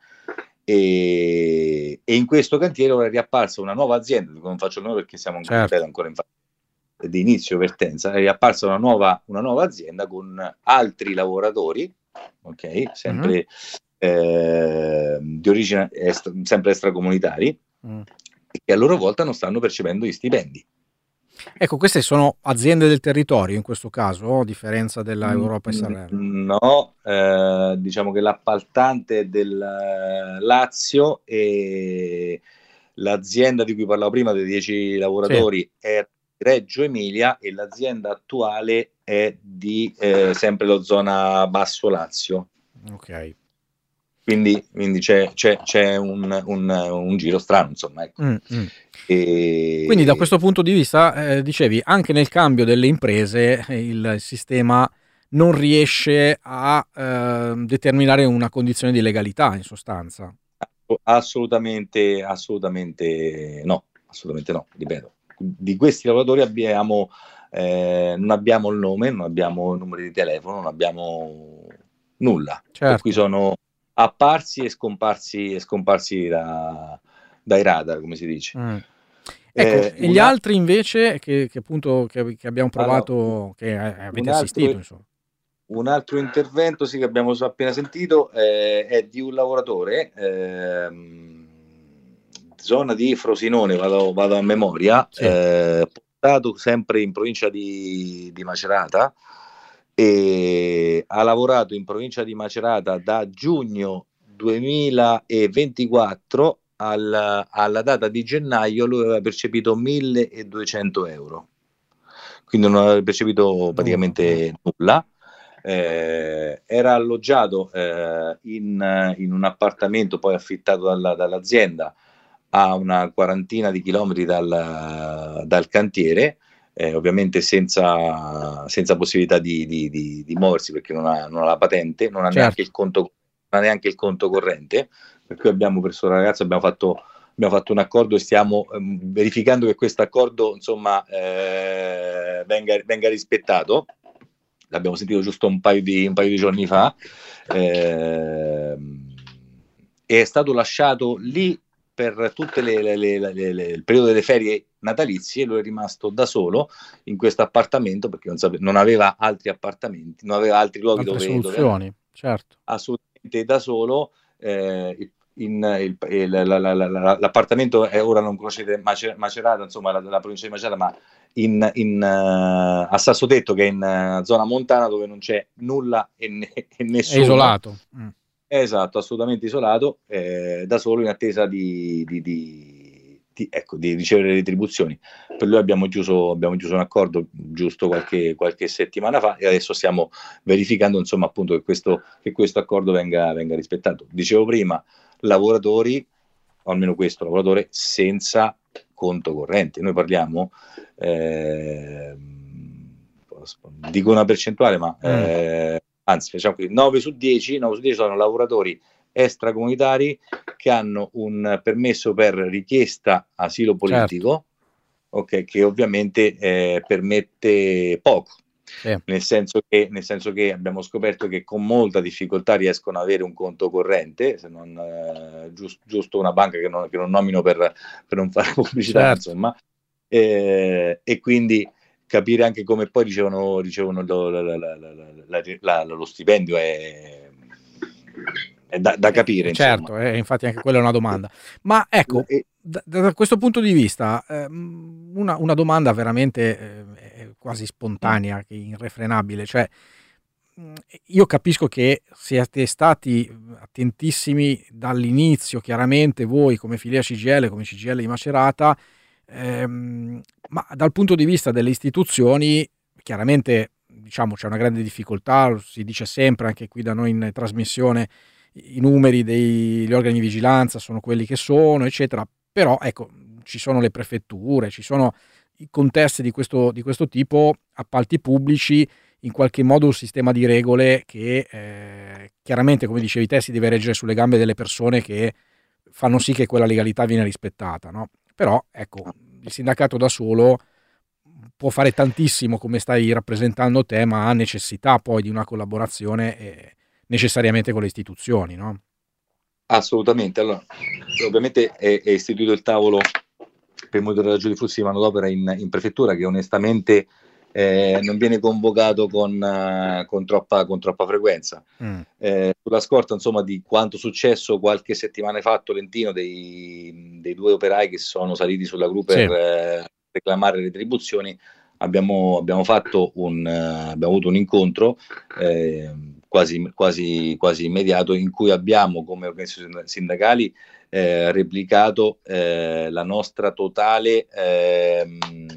E, e in questo cantiere ora è riapparsa una nuova azienda, non faccio il nome perché siamo ancora, certo. ancora in fase di inizio vertenza, è riapparsa una nuova, una nuova azienda con altri lavoratori, ok, sempre mm-hmm. eh, di origine est- sempre extracomunitari, mm. che a loro volta non stanno percependo gli stipendi. Ecco, queste sono aziende del territorio in questo caso, a differenza della Europa S R L? No, eh, diciamo che l'appaltante è del Lazio e l'azienda di cui parlavo prima, dei dieci lavoratori, sì. è Reggio Emilia e l'azienda attuale è di eh, sempre la zona Basso Lazio. Ok. Quindi, quindi c'è, c'è, c'è un, un, un giro strano, insomma. Ecco. Mm, mm. E... Quindi da questo punto di vista, eh, dicevi, anche nel cambio delle imprese il sistema non riesce a eh, determinare una condizione di legalità, in sostanza. Assolutamente, assolutamente no, assolutamente no, ripeto. Di questi lavoratori abbiamo, eh, non abbiamo il nome, non abbiamo numeri di telefono, non abbiamo nulla. Certo. Per cui sono apparsi e scomparsi, e scomparsi da, dai radar, come si dice. Mm. Ecco, eh, e gli altri invece che, che appunto che, che abbiamo provato, allora, che avete altro, assistito, insomma. Un altro intervento sì, che abbiamo appena sentito eh, è di un lavoratore eh, zona di Frosinone, vado, vado a memoria, sì. eh, portato sempre in provincia di, di Macerata, e ha lavorato in provincia di Macerata da giugno duemilaventiquattro al, alla data di gennaio. Lui aveva percepito milleduecento euro. quindi non aveva percepito praticamente nulla. Eh, era alloggiato eh, in, in un appartamento poi affittato dalla, dall'azienda a una quarantina di chilometri dal, dal cantiere, eh, ovviamente senza, senza possibilità di, di, di, di muoversi perché non ha, non ha la patente, non ha, Certo. neanche il conto, non ha neanche il conto corrente, per cui abbiamo preso la ragazza, abbiamo fatto, abbiamo fatto un accordo e stiamo ehm, verificando che questo accordo insomma eh, venga, venga rispettato. L'abbiamo sentito giusto un paio di, un paio di giorni fa, eh, è stato lasciato lì per tutte le, le, le, le, le, il periodo delle ferie natalizie. Lui è rimasto da solo in questo appartamento perché non, sape, non aveva altri appartamenti, non aveva altri luoghi Altre dove, soluzioni, dove certo. assolutamente da solo. Eh, in, il, il, la, la, la, la, l'appartamento è, ora non conoscete Macerata, insomma la, la provincia di Macerata, ma in, in, uh, a Sassotetto, che è in uh, zona montana dove non c'è nulla e, ne, e nessuno. È isolato. Mm. Esatto, assolutamente isolato, eh, da solo in attesa di, di, di, di, ecco, di ricevere le retribuzioni. Per lui abbiamo chiuso, abbiamo chiuso un accordo giusto qualche, qualche settimana fa e adesso stiamo verificando insomma appunto che questo, che questo accordo venga, venga rispettato. Dicevo prima, lavoratori, o almeno questo lavoratore, senza conto corrente. Noi parliamo, eh, dico una percentuale, ma... Mm. Eh, anzi facciamo qui, nove su dieci sono lavoratori extracomunitari che hanno un permesso per richiesta asilo politico, certo. Okay, che ovviamente eh, permette poco, sì. nel, senso che, nel senso che abbiamo scoperto che con molta difficoltà riescono ad avere un conto corrente, se non eh, giust, giusto una banca che non, che non nomino per, per non fare pubblicità, certo. insomma, eh, e quindi capire anche come poi ricevono, ricevono lo, la, la, la, la, la, lo stipendio è, è da, da capire. Eh, certo, eh, infatti anche quella è una domanda. Ma ecco, e, da, da questo punto di vista, eh, una, una domanda veramente eh, quasi spontanea, irrefrenabile, cioè io capisco che siete stati attentissimi dall'inizio, chiaramente voi come filiera C G I L, come C G I L di Macerata, ehm, ma dal punto di vista delle istituzioni chiaramente diciamo c'è una grande difficoltà, si dice sempre anche qui da noi in trasmissione, i numeri degli organi di vigilanza sono quelli che sono, eccetera, però ecco ci sono le prefetture, ci sono i contesti di questo, di questo tipo, appalti pubblici, in qualche modo un sistema di regole che eh, chiaramente, come dicevi te, si deve reggere sulle gambe delle persone che fanno sì che quella legalità viene rispettata, no? Però ecco, il sindacato da solo può fare tantissimo come stai rappresentando te, ma ha necessità poi di una collaborazione eh, necessariamente con le istituzioni, no? Assolutamente. Allora, ovviamente è, è istituito il tavolo per monitoraggio di flussi di manodopera in, in prefettura, che onestamente eh, non viene convocato con, uh, con, troppa, con troppa frequenza. Mm. Eh, sulla scorta insomma di quanto successo qualche settimana fa a Tolentino dei, dei due operai che sono saliti sulla gru per sì. eh, reclamare retribuzioni, abbiamo, abbiamo fatto un uh, abbiamo avuto un incontro eh, quasi, quasi, quasi immediato in cui abbiamo come organizzazioni sindacali eh, replicato eh, la nostra totale eh,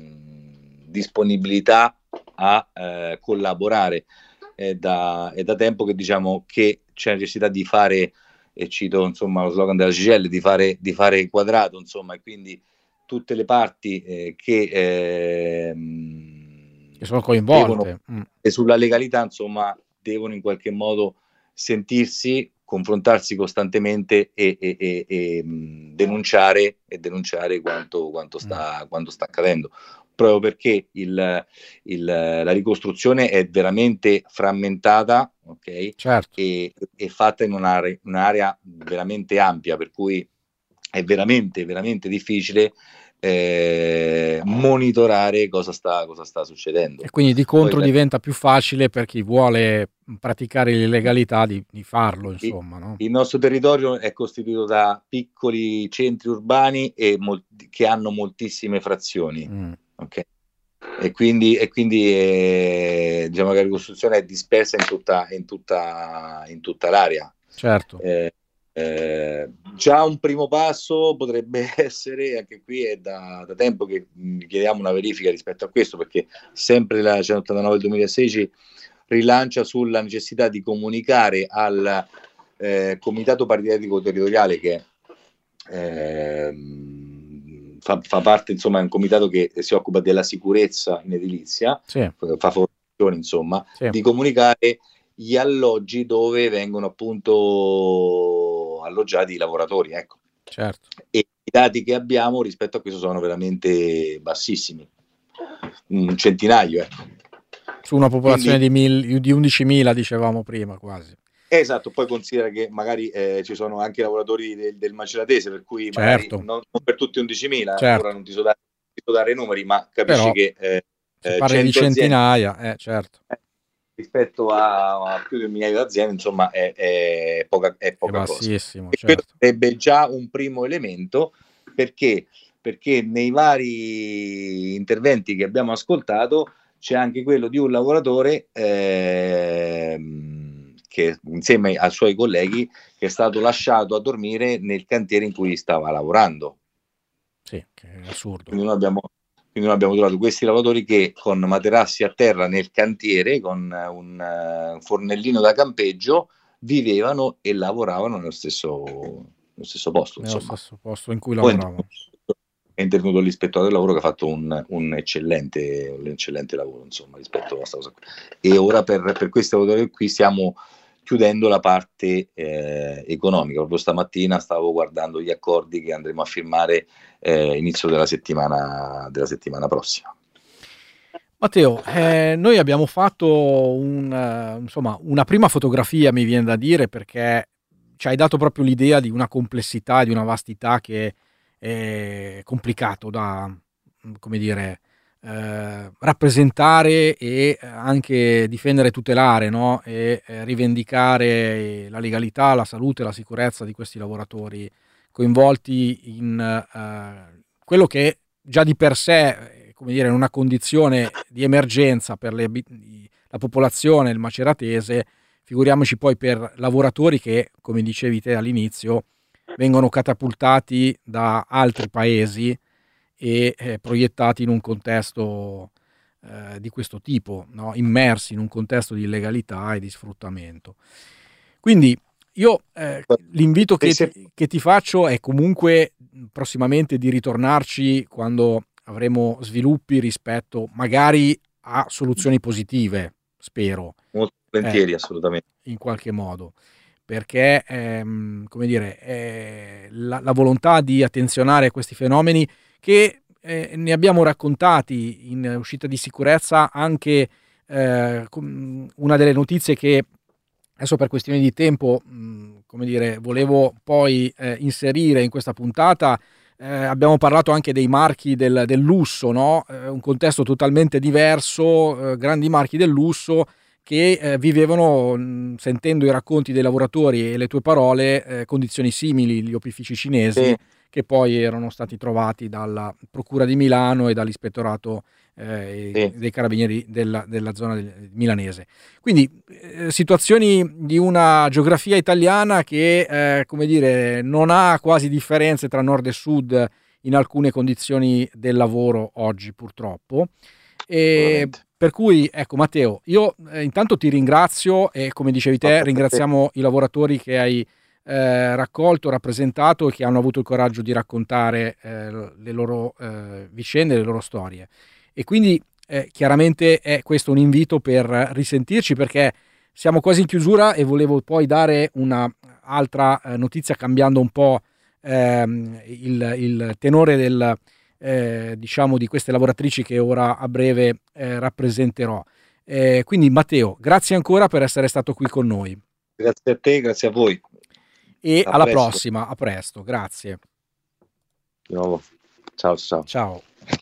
disponibilità a eh, collaborare. È da, è da tempo che diciamo che c'è necessità di fare, e cito insomma lo slogan della C G I L, di fare, di fare quadrato, insomma, e quindi tutte le parti eh, che, eh, che sono coinvolte devono, mm. e sulla legalità insomma devono in qualche modo sentirsi, confrontarsi costantemente e, e, e, e mh, denunciare e denunciare quanto, quanto, sta, mm. quanto sta accadendo, proprio perché il, il, la ricostruzione è veramente frammentata, ok? Certo. e, e fatta in un'area, un'area veramente ampia, per cui è veramente veramente difficile eh, monitorare cosa sta, cosa sta succedendo. E quindi di contro Poi, diventa più facile per chi vuole praticare l'illegalità di, di farlo, insomma, no? Il nostro territorio è costituito da piccoli centri urbani e molti, che hanno moltissime frazioni, mm. ok? E quindi, e quindi eh, diciamo che la ricostruzione è dispersa in tutta, in tutta, in tutta l'area. Certo. Eh, Eh, già un primo passo potrebbe essere, anche qui è da, da tempo che mh, chiediamo una verifica rispetto a questo, perché sempre la centottantanove del duemilasedici rilancia sulla necessità di comunicare al eh, Comitato Paritetico Territoriale, che ehm, fa, fa parte, insomma, è un comitato che si occupa della sicurezza in edilizia, Sì, fa formazione, insomma, sì. di comunicare gli alloggi dove vengono appunto alloggiati i lavoratori, ecco. Certo. E i dati che abbiamo rispetto a questo sono veramente bassissimi, un centinaio, ecco. Su una popolazione Quindi, di, mil, di undicimila, dicevamo prima, quasi. esatto, poi considera che magari eh, ci sono anche lavoratori del, del Maceratese, per cui magari Certo, non, non per tutti undicimila, certo. ora non ti so dare, ti so dare i numeri, ma capisci Però che eh, si eh, parla di cento aziende centinaia, eh, certo, eh, rispetto a, a più di un migliaio di aziende, insomma, è, è poca, è è poca cosa. bassissimo, E questo certo. sarebbe già un primo elemento, perché perché nei vari interventi che abbiamo ascoltato c'è anche quello di un lavoratore ehm, che insieme ai suoi colleghi che è stato lasciato a dormire nel cantiere in cui stava lavorando. Sì, che è assurdo. Quindi noi abbiamo, quindi noi abbiamo trovato questi lavoratori che con materassi a terra nel cantiere, con un uh, fornellino da campeggio, vivevano e lavoravano nello stesso, nello stesso posto. Nello Insomma, stesso posto in cui poi è lavoravano. intervenuto, è intervenuto l'ispettore del lavoro che ha fatto un, un, eccellente, un eccellente lavoro, insomma, rispetto a questa cosa qui. E ora per, per questi lavoratori qui stiamo chiudendo la parte eh, economica. Proprio stamattina stavo guardando gli accordi che andremo a firmare eh, inizio della settimana, della settimana prossima. Matteo, eh, noi abbiamo fatto un, uh, insomma, una prima fotografia, mi viene da dire, perché ci hai dato proprio l'idea di una complessità, di una vastità che è complicato da, come dire, eh, rappresentare e anche difendere e tutelare, no? E eh, rivendicare la legalità, la salute, la sicurezza di questi lavoratori coinvolti in eh, quello che già di per sé, come dire, in una condizione di emergenza per le, la popolazione, il maceratese, figuriamoci poi per lavoratori che, come dicevi te all'inizio, vengono catapultati da altri paesi e eh, proiettati in un contesto eh, di questo tipo, no? Immersi in un contesto di illegalità e di sfruttamento. Quindi io eh, l'invito che ti, che ti faccio è comunque prossimamente di ritornarci quando avremo sviluppi rispetto magari a soluzioni positive, spero. Molto volentieri, eh, assolutamente. In qualche modo. Perché ehm, come dire, eh, la, la volontà di attenzionare questi fenomeni che eh, ne abbiamo raccontati in uscita di sicurezza anche eh, una delle notizie che adesso per questioni di tempo mh, come dire, volevo poi eh, inserire in questa puntata. Eh, abbiamo parlato anche dei marchi del, del lusso, no? Eh, un contesto totalmente diverso, eh, grandi marchi del lusso che eh, vivevano, mh, sentendo i racconti dei lavoratori e le tue parole, eh, condizioni simili, gli opifici cinesi, sì, che poi erano stati trovati dalla Procura di Milano e dall'Ispettorato eh, sì. dei Carabinieri della, della zona del, milanese. Quindi eh, situazioni di una geografia italiana che, eh, come dire, non ha quasi differenze tra nord e sud in alcune condizioni del lavoro oggi, purtroppo. E per cui, ecco, Matteo, io eh, intanto ti ringrazio e, come dicevi te, ringraziamo i lavoratori che hai eh, raccolto, rappresentato e che hanno avuto il coraggio di raccontare eh, le loro eh, vicende, le loro storie. E quindi eh, chiaramente è questo un invito per risentirci, perché siamo quasi in chiusura e volevo poi dare una altra eh, notizia, cambiando un po' ehm, il, il tenore del Eh, diciamo di queste lavoratrici che ora a breve eh, rappresenterò. Eh, quindi Matteo, grazie ancora per essere stato qui con noi. Grazie a te, grazie a voi. E a alla presto. prossima, a presto, grazie. Di nuovo. Ciao, ciao. Ciao.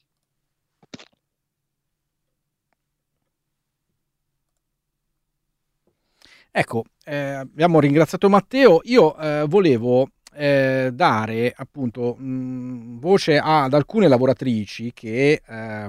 Ecco, eh, abbiamo ringraziato Matteo. Io eh, volevo Eh, dare appunto mh, voce ad alcune lavoratrici che eh,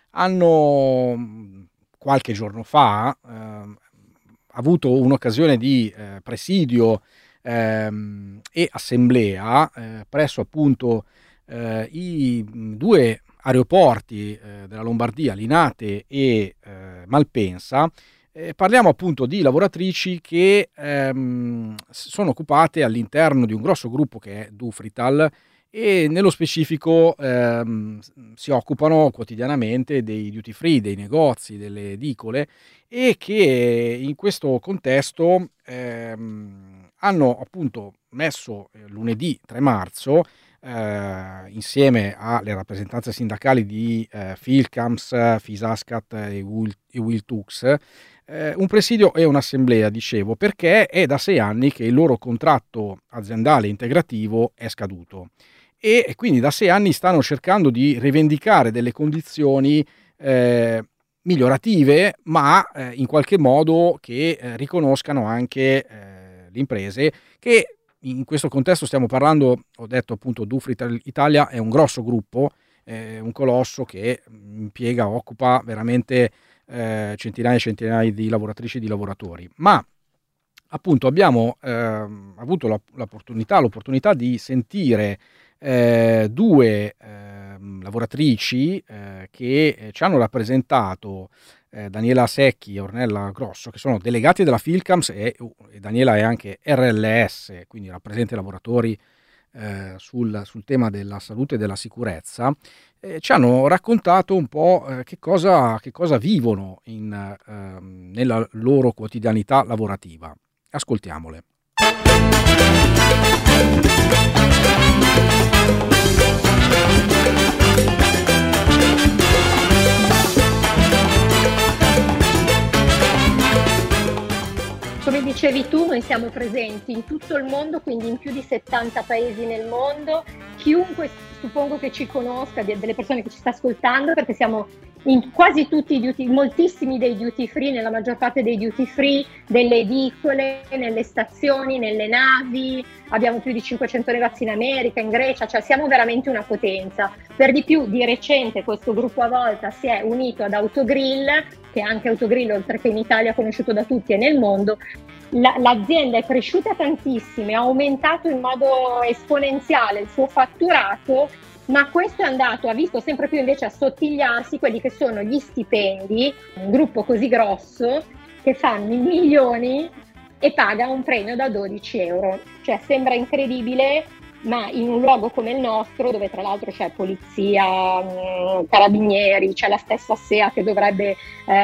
hanno qualche giorno fa eh, avuto un'occasione di eh, presidio ehm, e assemblea eh, presso appunto eh, i due aeroporti eh, della Lombardia, Linate e eh, Malpensa. Eh, parliamo appunto di lavoratrici che ehm, sono occupate all'interno di un grosso gruppo che è Dufrital, e nello specifico ehm, si occupano quotidianamente dei duty free, dei negozi, delle edicole, e che in questo contesto ehm, hanno appunto messo eh, lunedì tre marzo eh, insieme alle rappresentanze sindacali di eh, Filcams, Fisascat e Will, e Wiltux eh, un presidio e un'assemblea, dicevo, perché è da sei anni che il loro contratto aziendale integrativo è scaduto, e quindi da sei anni stanno cercando di rivendicare delle condizioni eh, migliorative, ma eh, in qualche modo che eh, riconoscano anche eh, le imprese, che in questo contesto stiamo parlando, ho detto appunto, Dufrital Italia è un grosso gruppo, eh, un colosso che impiega, occupa veramente eh, centinaia e centinaia di lavoratrici e di lavoratori, ma appunto abbiamo eh, avuto la, l'opportunità, l'opportunità di sentire Eh, due eh, lavoratrici eh, che eh, ci hanno rappresentato, eh, Daniela Secchi e Ornella Grosso, che sono delegati della Filcams, e, e Daniela è anche R L S, quindi rappresenta i lavoratori eh, sul, sul tema della salute e della sicurezza. Eh, ci hanno raccontato un po' eh, che cosa, che cosa vivono in, eh, nella loro quotidianità lavorativa. Ascoltiamole. Come dicevi tu, noi siamo presenti in tutto il mondo, quindi in più di settanta paesi nel mondo. Chiunque, suppongo che ci conosca, delle persone che ci sta ascoltando, perché siamo in quasi tutti i duty, moltissimi dei duty free, nella maggior parte dei duty free, delle edicole, nelle stazioni, nelle navi. Abbiamo più di cinquecento negozi in America, in Grecia, cioè siamo veramente una potenza. Per di più, di recente questo gruppo Avolta si è unito ad Autogrill, che anche Autogrill, oltre che in Italia conosciuto da tutti e nel mondo. La, l'azienda è cresciuta tantissimo, ha aumentato in modo esponenziale il suo fatturato, ma questo è andato, ha visto sempre più invece assottigliarsi quelli che sono gli stipendi, un gruppo così grosso che fanno i milioni e paga un premio da dodici euro. Cioè sembra incredibile, ma in un luogo come il nostro, dove tra l'altro c'è polizia, mh, carabinieri, c'è la stessa S E A che dovrebbe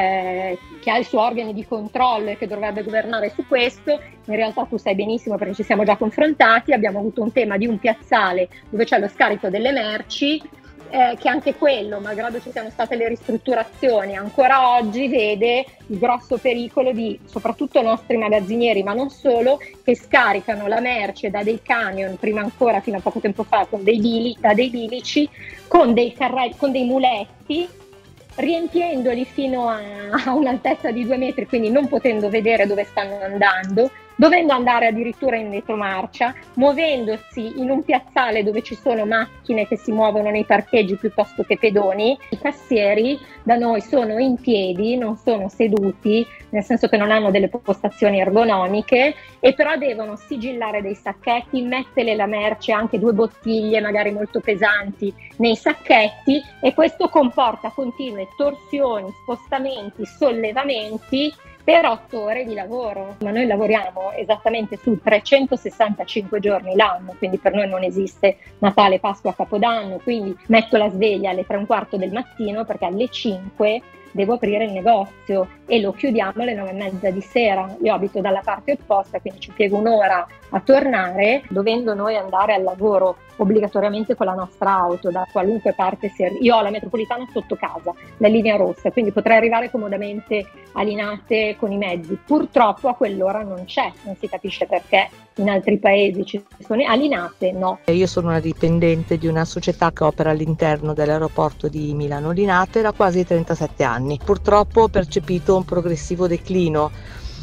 eh, che ha i suoi organi di controllo e che dovrebbe governare su questo, in realtà tu sai benissimo, perché ci siamo già confrontati, abbiamo avuto un tema di un piazzale dove c'è lo scarico delle merci, eh, che anche quello, malgrado ci siano state le ristrutturazioni, ancora oggi vede il grosso pericolo di soprattutto nostri magazzinieri, ma non solo, che scaricano la merce da dei camion, prima ancora fino a poco tempo fa con dei bili, da dei bilici, con dei carrelli, con dei muletti, riempiendoli fino a, a un'altezza di due metri, quindi non potendo vedere dove stanno andando, dovendo andare addirittura in retromarcia, muovendosi in un piazzale dove ci sono macchine che si muovono nei parcheggi piuttosto che pedoni. I cassieri da noi sono in piedi, non sono seduti, nel senso che non hanno delle postazioni ergonomiche, e però devono sigillare dei sacchetti, mettere la merce, anche due bottiglie magari molto pesanti, nei sacchetti, e questo comporta continue torsioni, spostamenti, sollevamenti per otto ore di lavoro. Ma noi lavoriamo esattamente su trecentosessantacinque giorni l'anno, quindi per noi non esiste Natale, Pasqua, Capodanno, quindi metto la sveglia alle tre e un quarto del mattino perché alle cinque devo aprire il negozio e lo chiudiamo alle nove e mezza di sera. Io abito dalla parte opposta, quindi ci piego un'ora a tornare, dovendo noi andare al lavoro obbligatoriamente con la nostra auto da qualunque parte sia. Io ho la metropolitana sotto casa, la linea rossa, quindi potrei arrivare comodamente a Linate con i mezzi. Purtroppo a quell'ora non c'è, non si capisce perché in altri paesi ci sono, a Linate no. Io sono una dipendente di una società che opera all'interno dell'aeroporto di Milano Linate da quasi trentasette anni. Purtroppo ho percepito un progressivo declino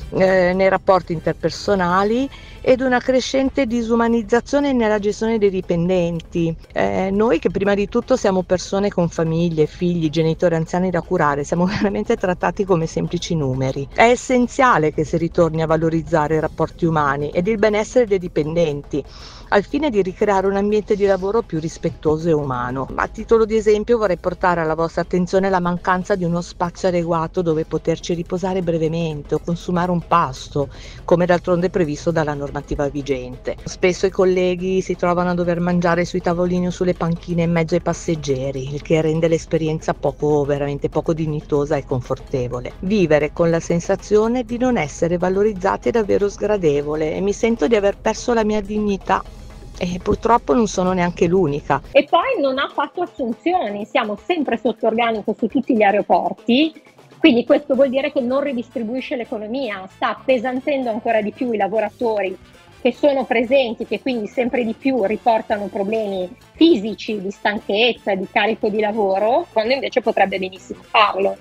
eh, nei rapporti interpersonali ed una crescente disumanizzazione nella gestione dei dipendenti. Eh, noi che prima di tutto siamo persone con famiglie, figli, genitori anziani da curare, siamo veramente trattati come semplici numeri. È essenziale che si ritorni a valorizzare i rapporti umani ed il benessere dei dipendenti, al fine di ricreare un ambiente di lavoro più rispettoso e umano. A titolo di esempio vorrei portare alla vostra attenzione la mancanza di uno spazio adeguato dove poterci riposare brevemente o consumare un pasto, come d'altronde previsto dalla normativa vigente. Spesso i colleghi si trovano a dover mangiare sui tavolini o sulle panchine in mezzo ai passeggeri, il che rende l'esperienza poco, veramente poco dignitosa e confortevole. Vivere con la sensazione di non essere valorizzati è davvero sgradevole e mi sento di aver perso la mia dignità. E purtroppo non sono neanche l'unica. E poi non ha fatto assunzioni, siamo sempre sotto organico su tutti gli aeroporti, quindi questo vuol dire che non ridistribuisce l'economia, sta appesantendo ancora di più i lavoratori che sono presenti, che quindi sempre di più riportano problemi fisici, di stanchezza, di carico di lavoro, quando invece potrebbe benissimo farlo.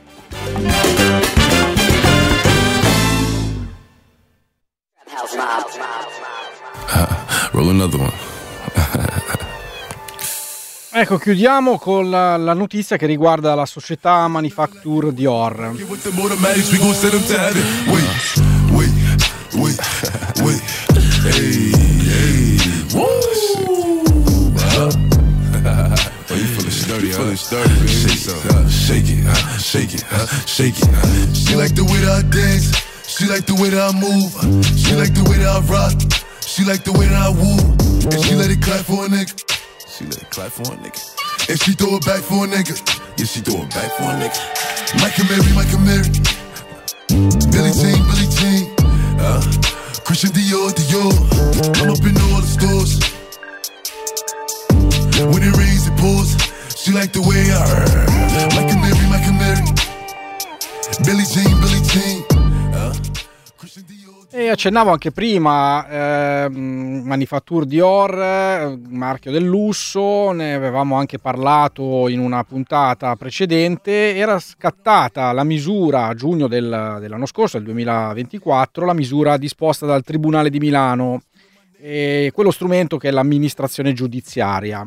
Roll another one. Ecco, chiudiamo con la, la notizia che riguarda la società Manufacture Dior. She like the way that I dance. She like the way that I move. She like the way that I rock. She like the way that I woo. And she let it clap for a nigga. She let it clap for a nigga. And she throw it back for a nigga. Yeah, she throw it back for a nigga. Mike and Mary, Mike and Mary. Billie Jean, Billie Jean. Uh, Christian Dior, Dior. I'm up in all the stores. When it rains, it pours. She like the way I uh, Mike and Mary, Mike and Mary. Billie Jean, Billie Jean. Uh, Christian Dior. E accennavo anche prima, eh, Manufacture Dior, marchio del lusso, ne avevamo anche parlato in una puntata precedente. Era scattata la misura a giugno del, dell'anno scorso, del duemilaventiquattro, la misura disposta dal Tribunale di Milano, e quello strumento che è l'amministrazione giudiziaria.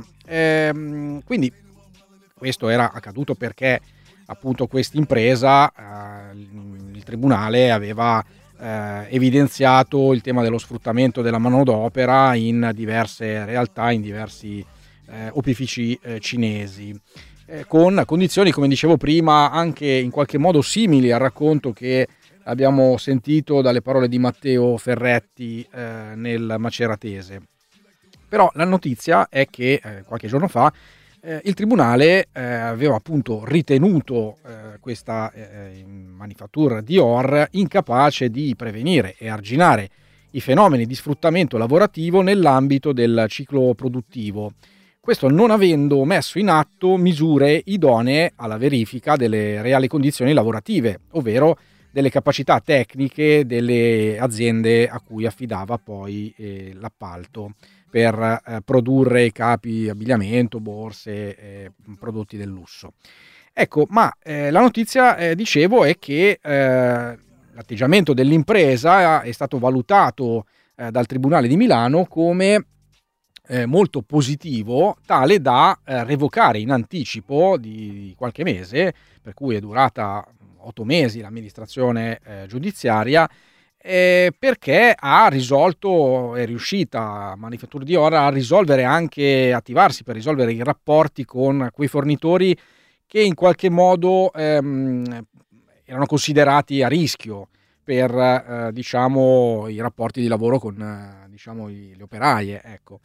E, quindi questo era accaduto perché appunto questa impresa, eh, il Tribunale aveva Eh, evidenziato il tema dello sfruttamento della manodopera in diverse realtà, in diversi eh, opifici eh, cinesi, eh, con condizioni, come dicevo prima, anche in qualche modo simili al racconto che abbiamo sentito dalle parole di Matteo Ferretti eh, nel Maceratese. Però la notizia è che eh, qualche giorno fa Eh, il Tribunale eh, aveva appunto ritenuto eh, questa eh, Manufacture Dior incapace di prevenire e arginare i fenomeni di sfruttamento lavorativo nell'ambito del ciclo produttivo, questo non avendo messo in atto misure idonee alla verifica delle reali condizioni lavorative, ovvero delle capacità tecniche delle aziende a cui affidava poi eh, l'appalto per eh, produrre capi abbigliamento, borse, eh, prodotti del lusso. Ecco, ma eh, la notizia, eh, dicevo, è che eh, l'atteggiamento dell'impresa è stato valutato eh, dal Tribunale di Milano come eh, molto positivo, tale da eh, revocare in anticipo di qualche mese, per cui è durata otto mesi l'amministrazione eh, giudiziaria, Eh, perché ha risolto, è riuscita Manufacture Dior a risolvere anche, attivarsi per risolvere i rapporti con quei fornitori che in qualche modo ehm, erano considerati a rischio per eh, diciamo i rapporti di lavoro con eh, diciamo i, le operaie, ecco.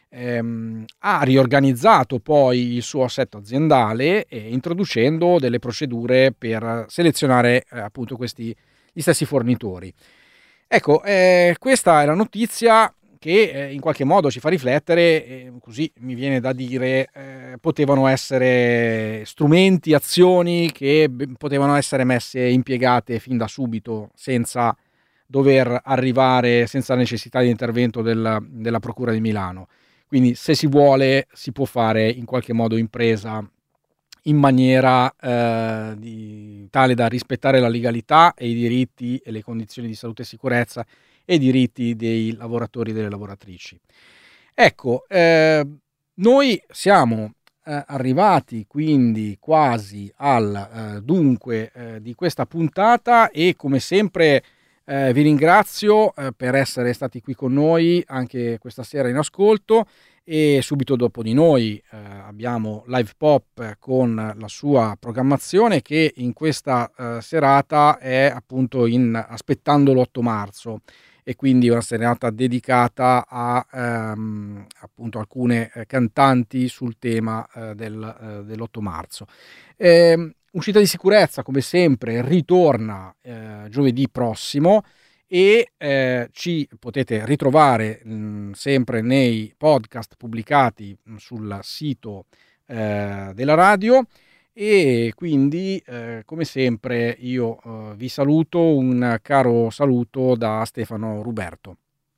Ehm, ha riorganizzato poi il suo assetto aziendale eh, introducendo delle procedure per selezionare eh, appunto questi gli stessi fornitori. Ecco, eh, questa è la notizia che eh, in qualche modo ci fa riflettere, eh, così mi viene da dire, eh, potevano essere strumenti, azioni che b- potevano essere messe, impiegate fin da subito, senza dover arrivare, senza necessità di intervento del, della Procura di Milano. Quindi se si vuole si può fare in qualche modo impresa in maniera eh, di, tale da rispettare la legalità e i diritti e le condizioni di salute e sicurezza e i diritti dei lavoratori e delle lavoratrici. Ecco, eh, noi siamo eh, arrivati quindi quasi al eh, dunque eh, di questa puntata, e come sempre eh, vi ringrazio eh, per essere stati qui con noi anche questa sera in ascolto. E subito dopo di noi eh, abbiamo Live Pop con la sua programmazione, che in questa eh, serata è appunto in aspettando l'otto marzo, e quindi una serata dedicata a ehm, appunto alcune eh, cantanti sul tema eh, del, eh, dell'otto marzo. Eh, Uscita di sicurezza, come sempre, ritorna eh, giovedì prossimo, e eh, ci potete ritrovare mh, sempre nei podcast pubblicati mh, sul sito eh, della radio. E quindi eh, come sempre io eh, vi saluto, un caro saluto da Stefano Ruberto.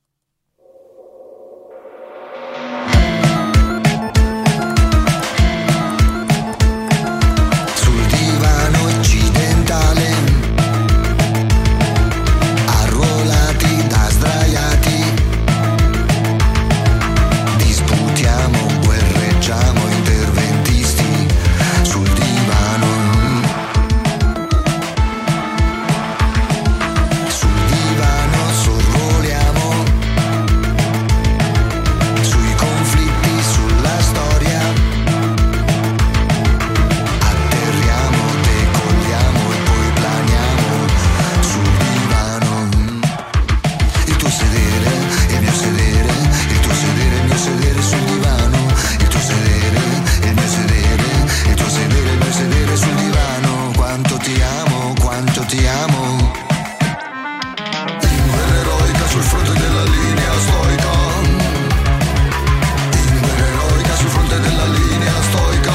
Sul divano occidentale, arruolati da sdraiati, disputiamo, guerreggiamo, interventisti sul divano. Sul divano sorvoliamo, sui conflitti, sulla storia, atterriamo, decolliamo e poi planiamo sul divano. Il tuo sedere, il mio sedere, il tuo sedere, il mio sedere sul divano. Il tuo sedere, il mio sedere, il tuo sedere, il mio sedere sul divano. Quanto ti amo, quanto ti amo. In guerra eroica sul fronte della linea stoica. In guerra eroica sul fronte della linea stoica.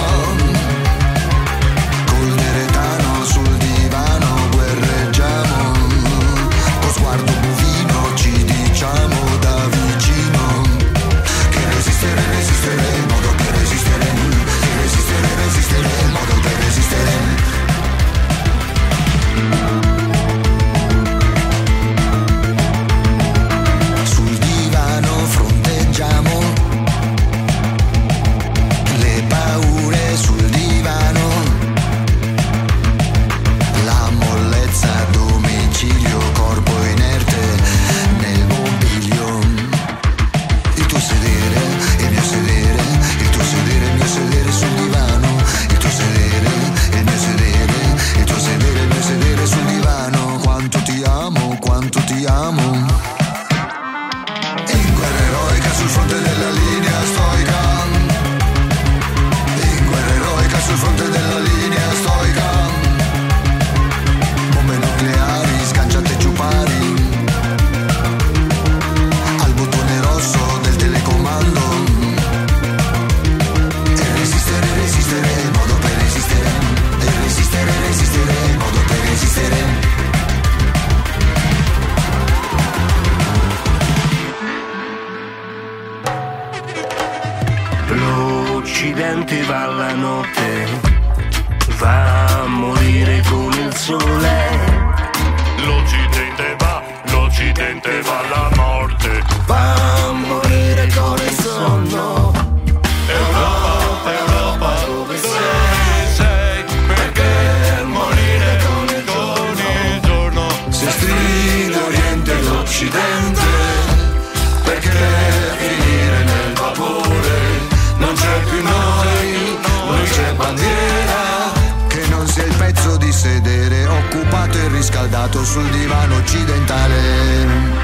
Col deretano sul divano guerreggiamo. Con sguardo bovino ci diciamo da vicino che resistere, resistere è il modo per resistere. Che resistere, resistere è il modo per resistere. Sul divano fronteggiamo le paure, sul divano la mollezza a domicilio, corpo inerte nel mobilio. Il tuo sedere, il mio sedere, il tuo sedere, il mio sedere sul divano. Il tuo sedere, il mio sedere, il tuo sedere, il mio sedere sul divano. Quanto ti amo, quanto ti amo. In guerra eroica sul fronte della linea stoica. In guerra eroica sul fronte della linea stoica. Bombe nucleari, sganciate ciupari. Al bottone rosso del telecomando. E resistere, resistere è il modo per resistere. E resistere, resistere è il modo per resistere. L'Occidente va alla notte, va a morire con il sole. L'Occidente va, l'Occidente va alla morte, va a morire con il sonno. Europa, Europa, dove sei? Sei perché morire con il giorno? Se stride Oriente e l'Occidente, perché finire nel vapore? Non c'è più noi, non c'è bandiera che non sia il pezzo di sedere occupato e riscaldato sul divano occidentale.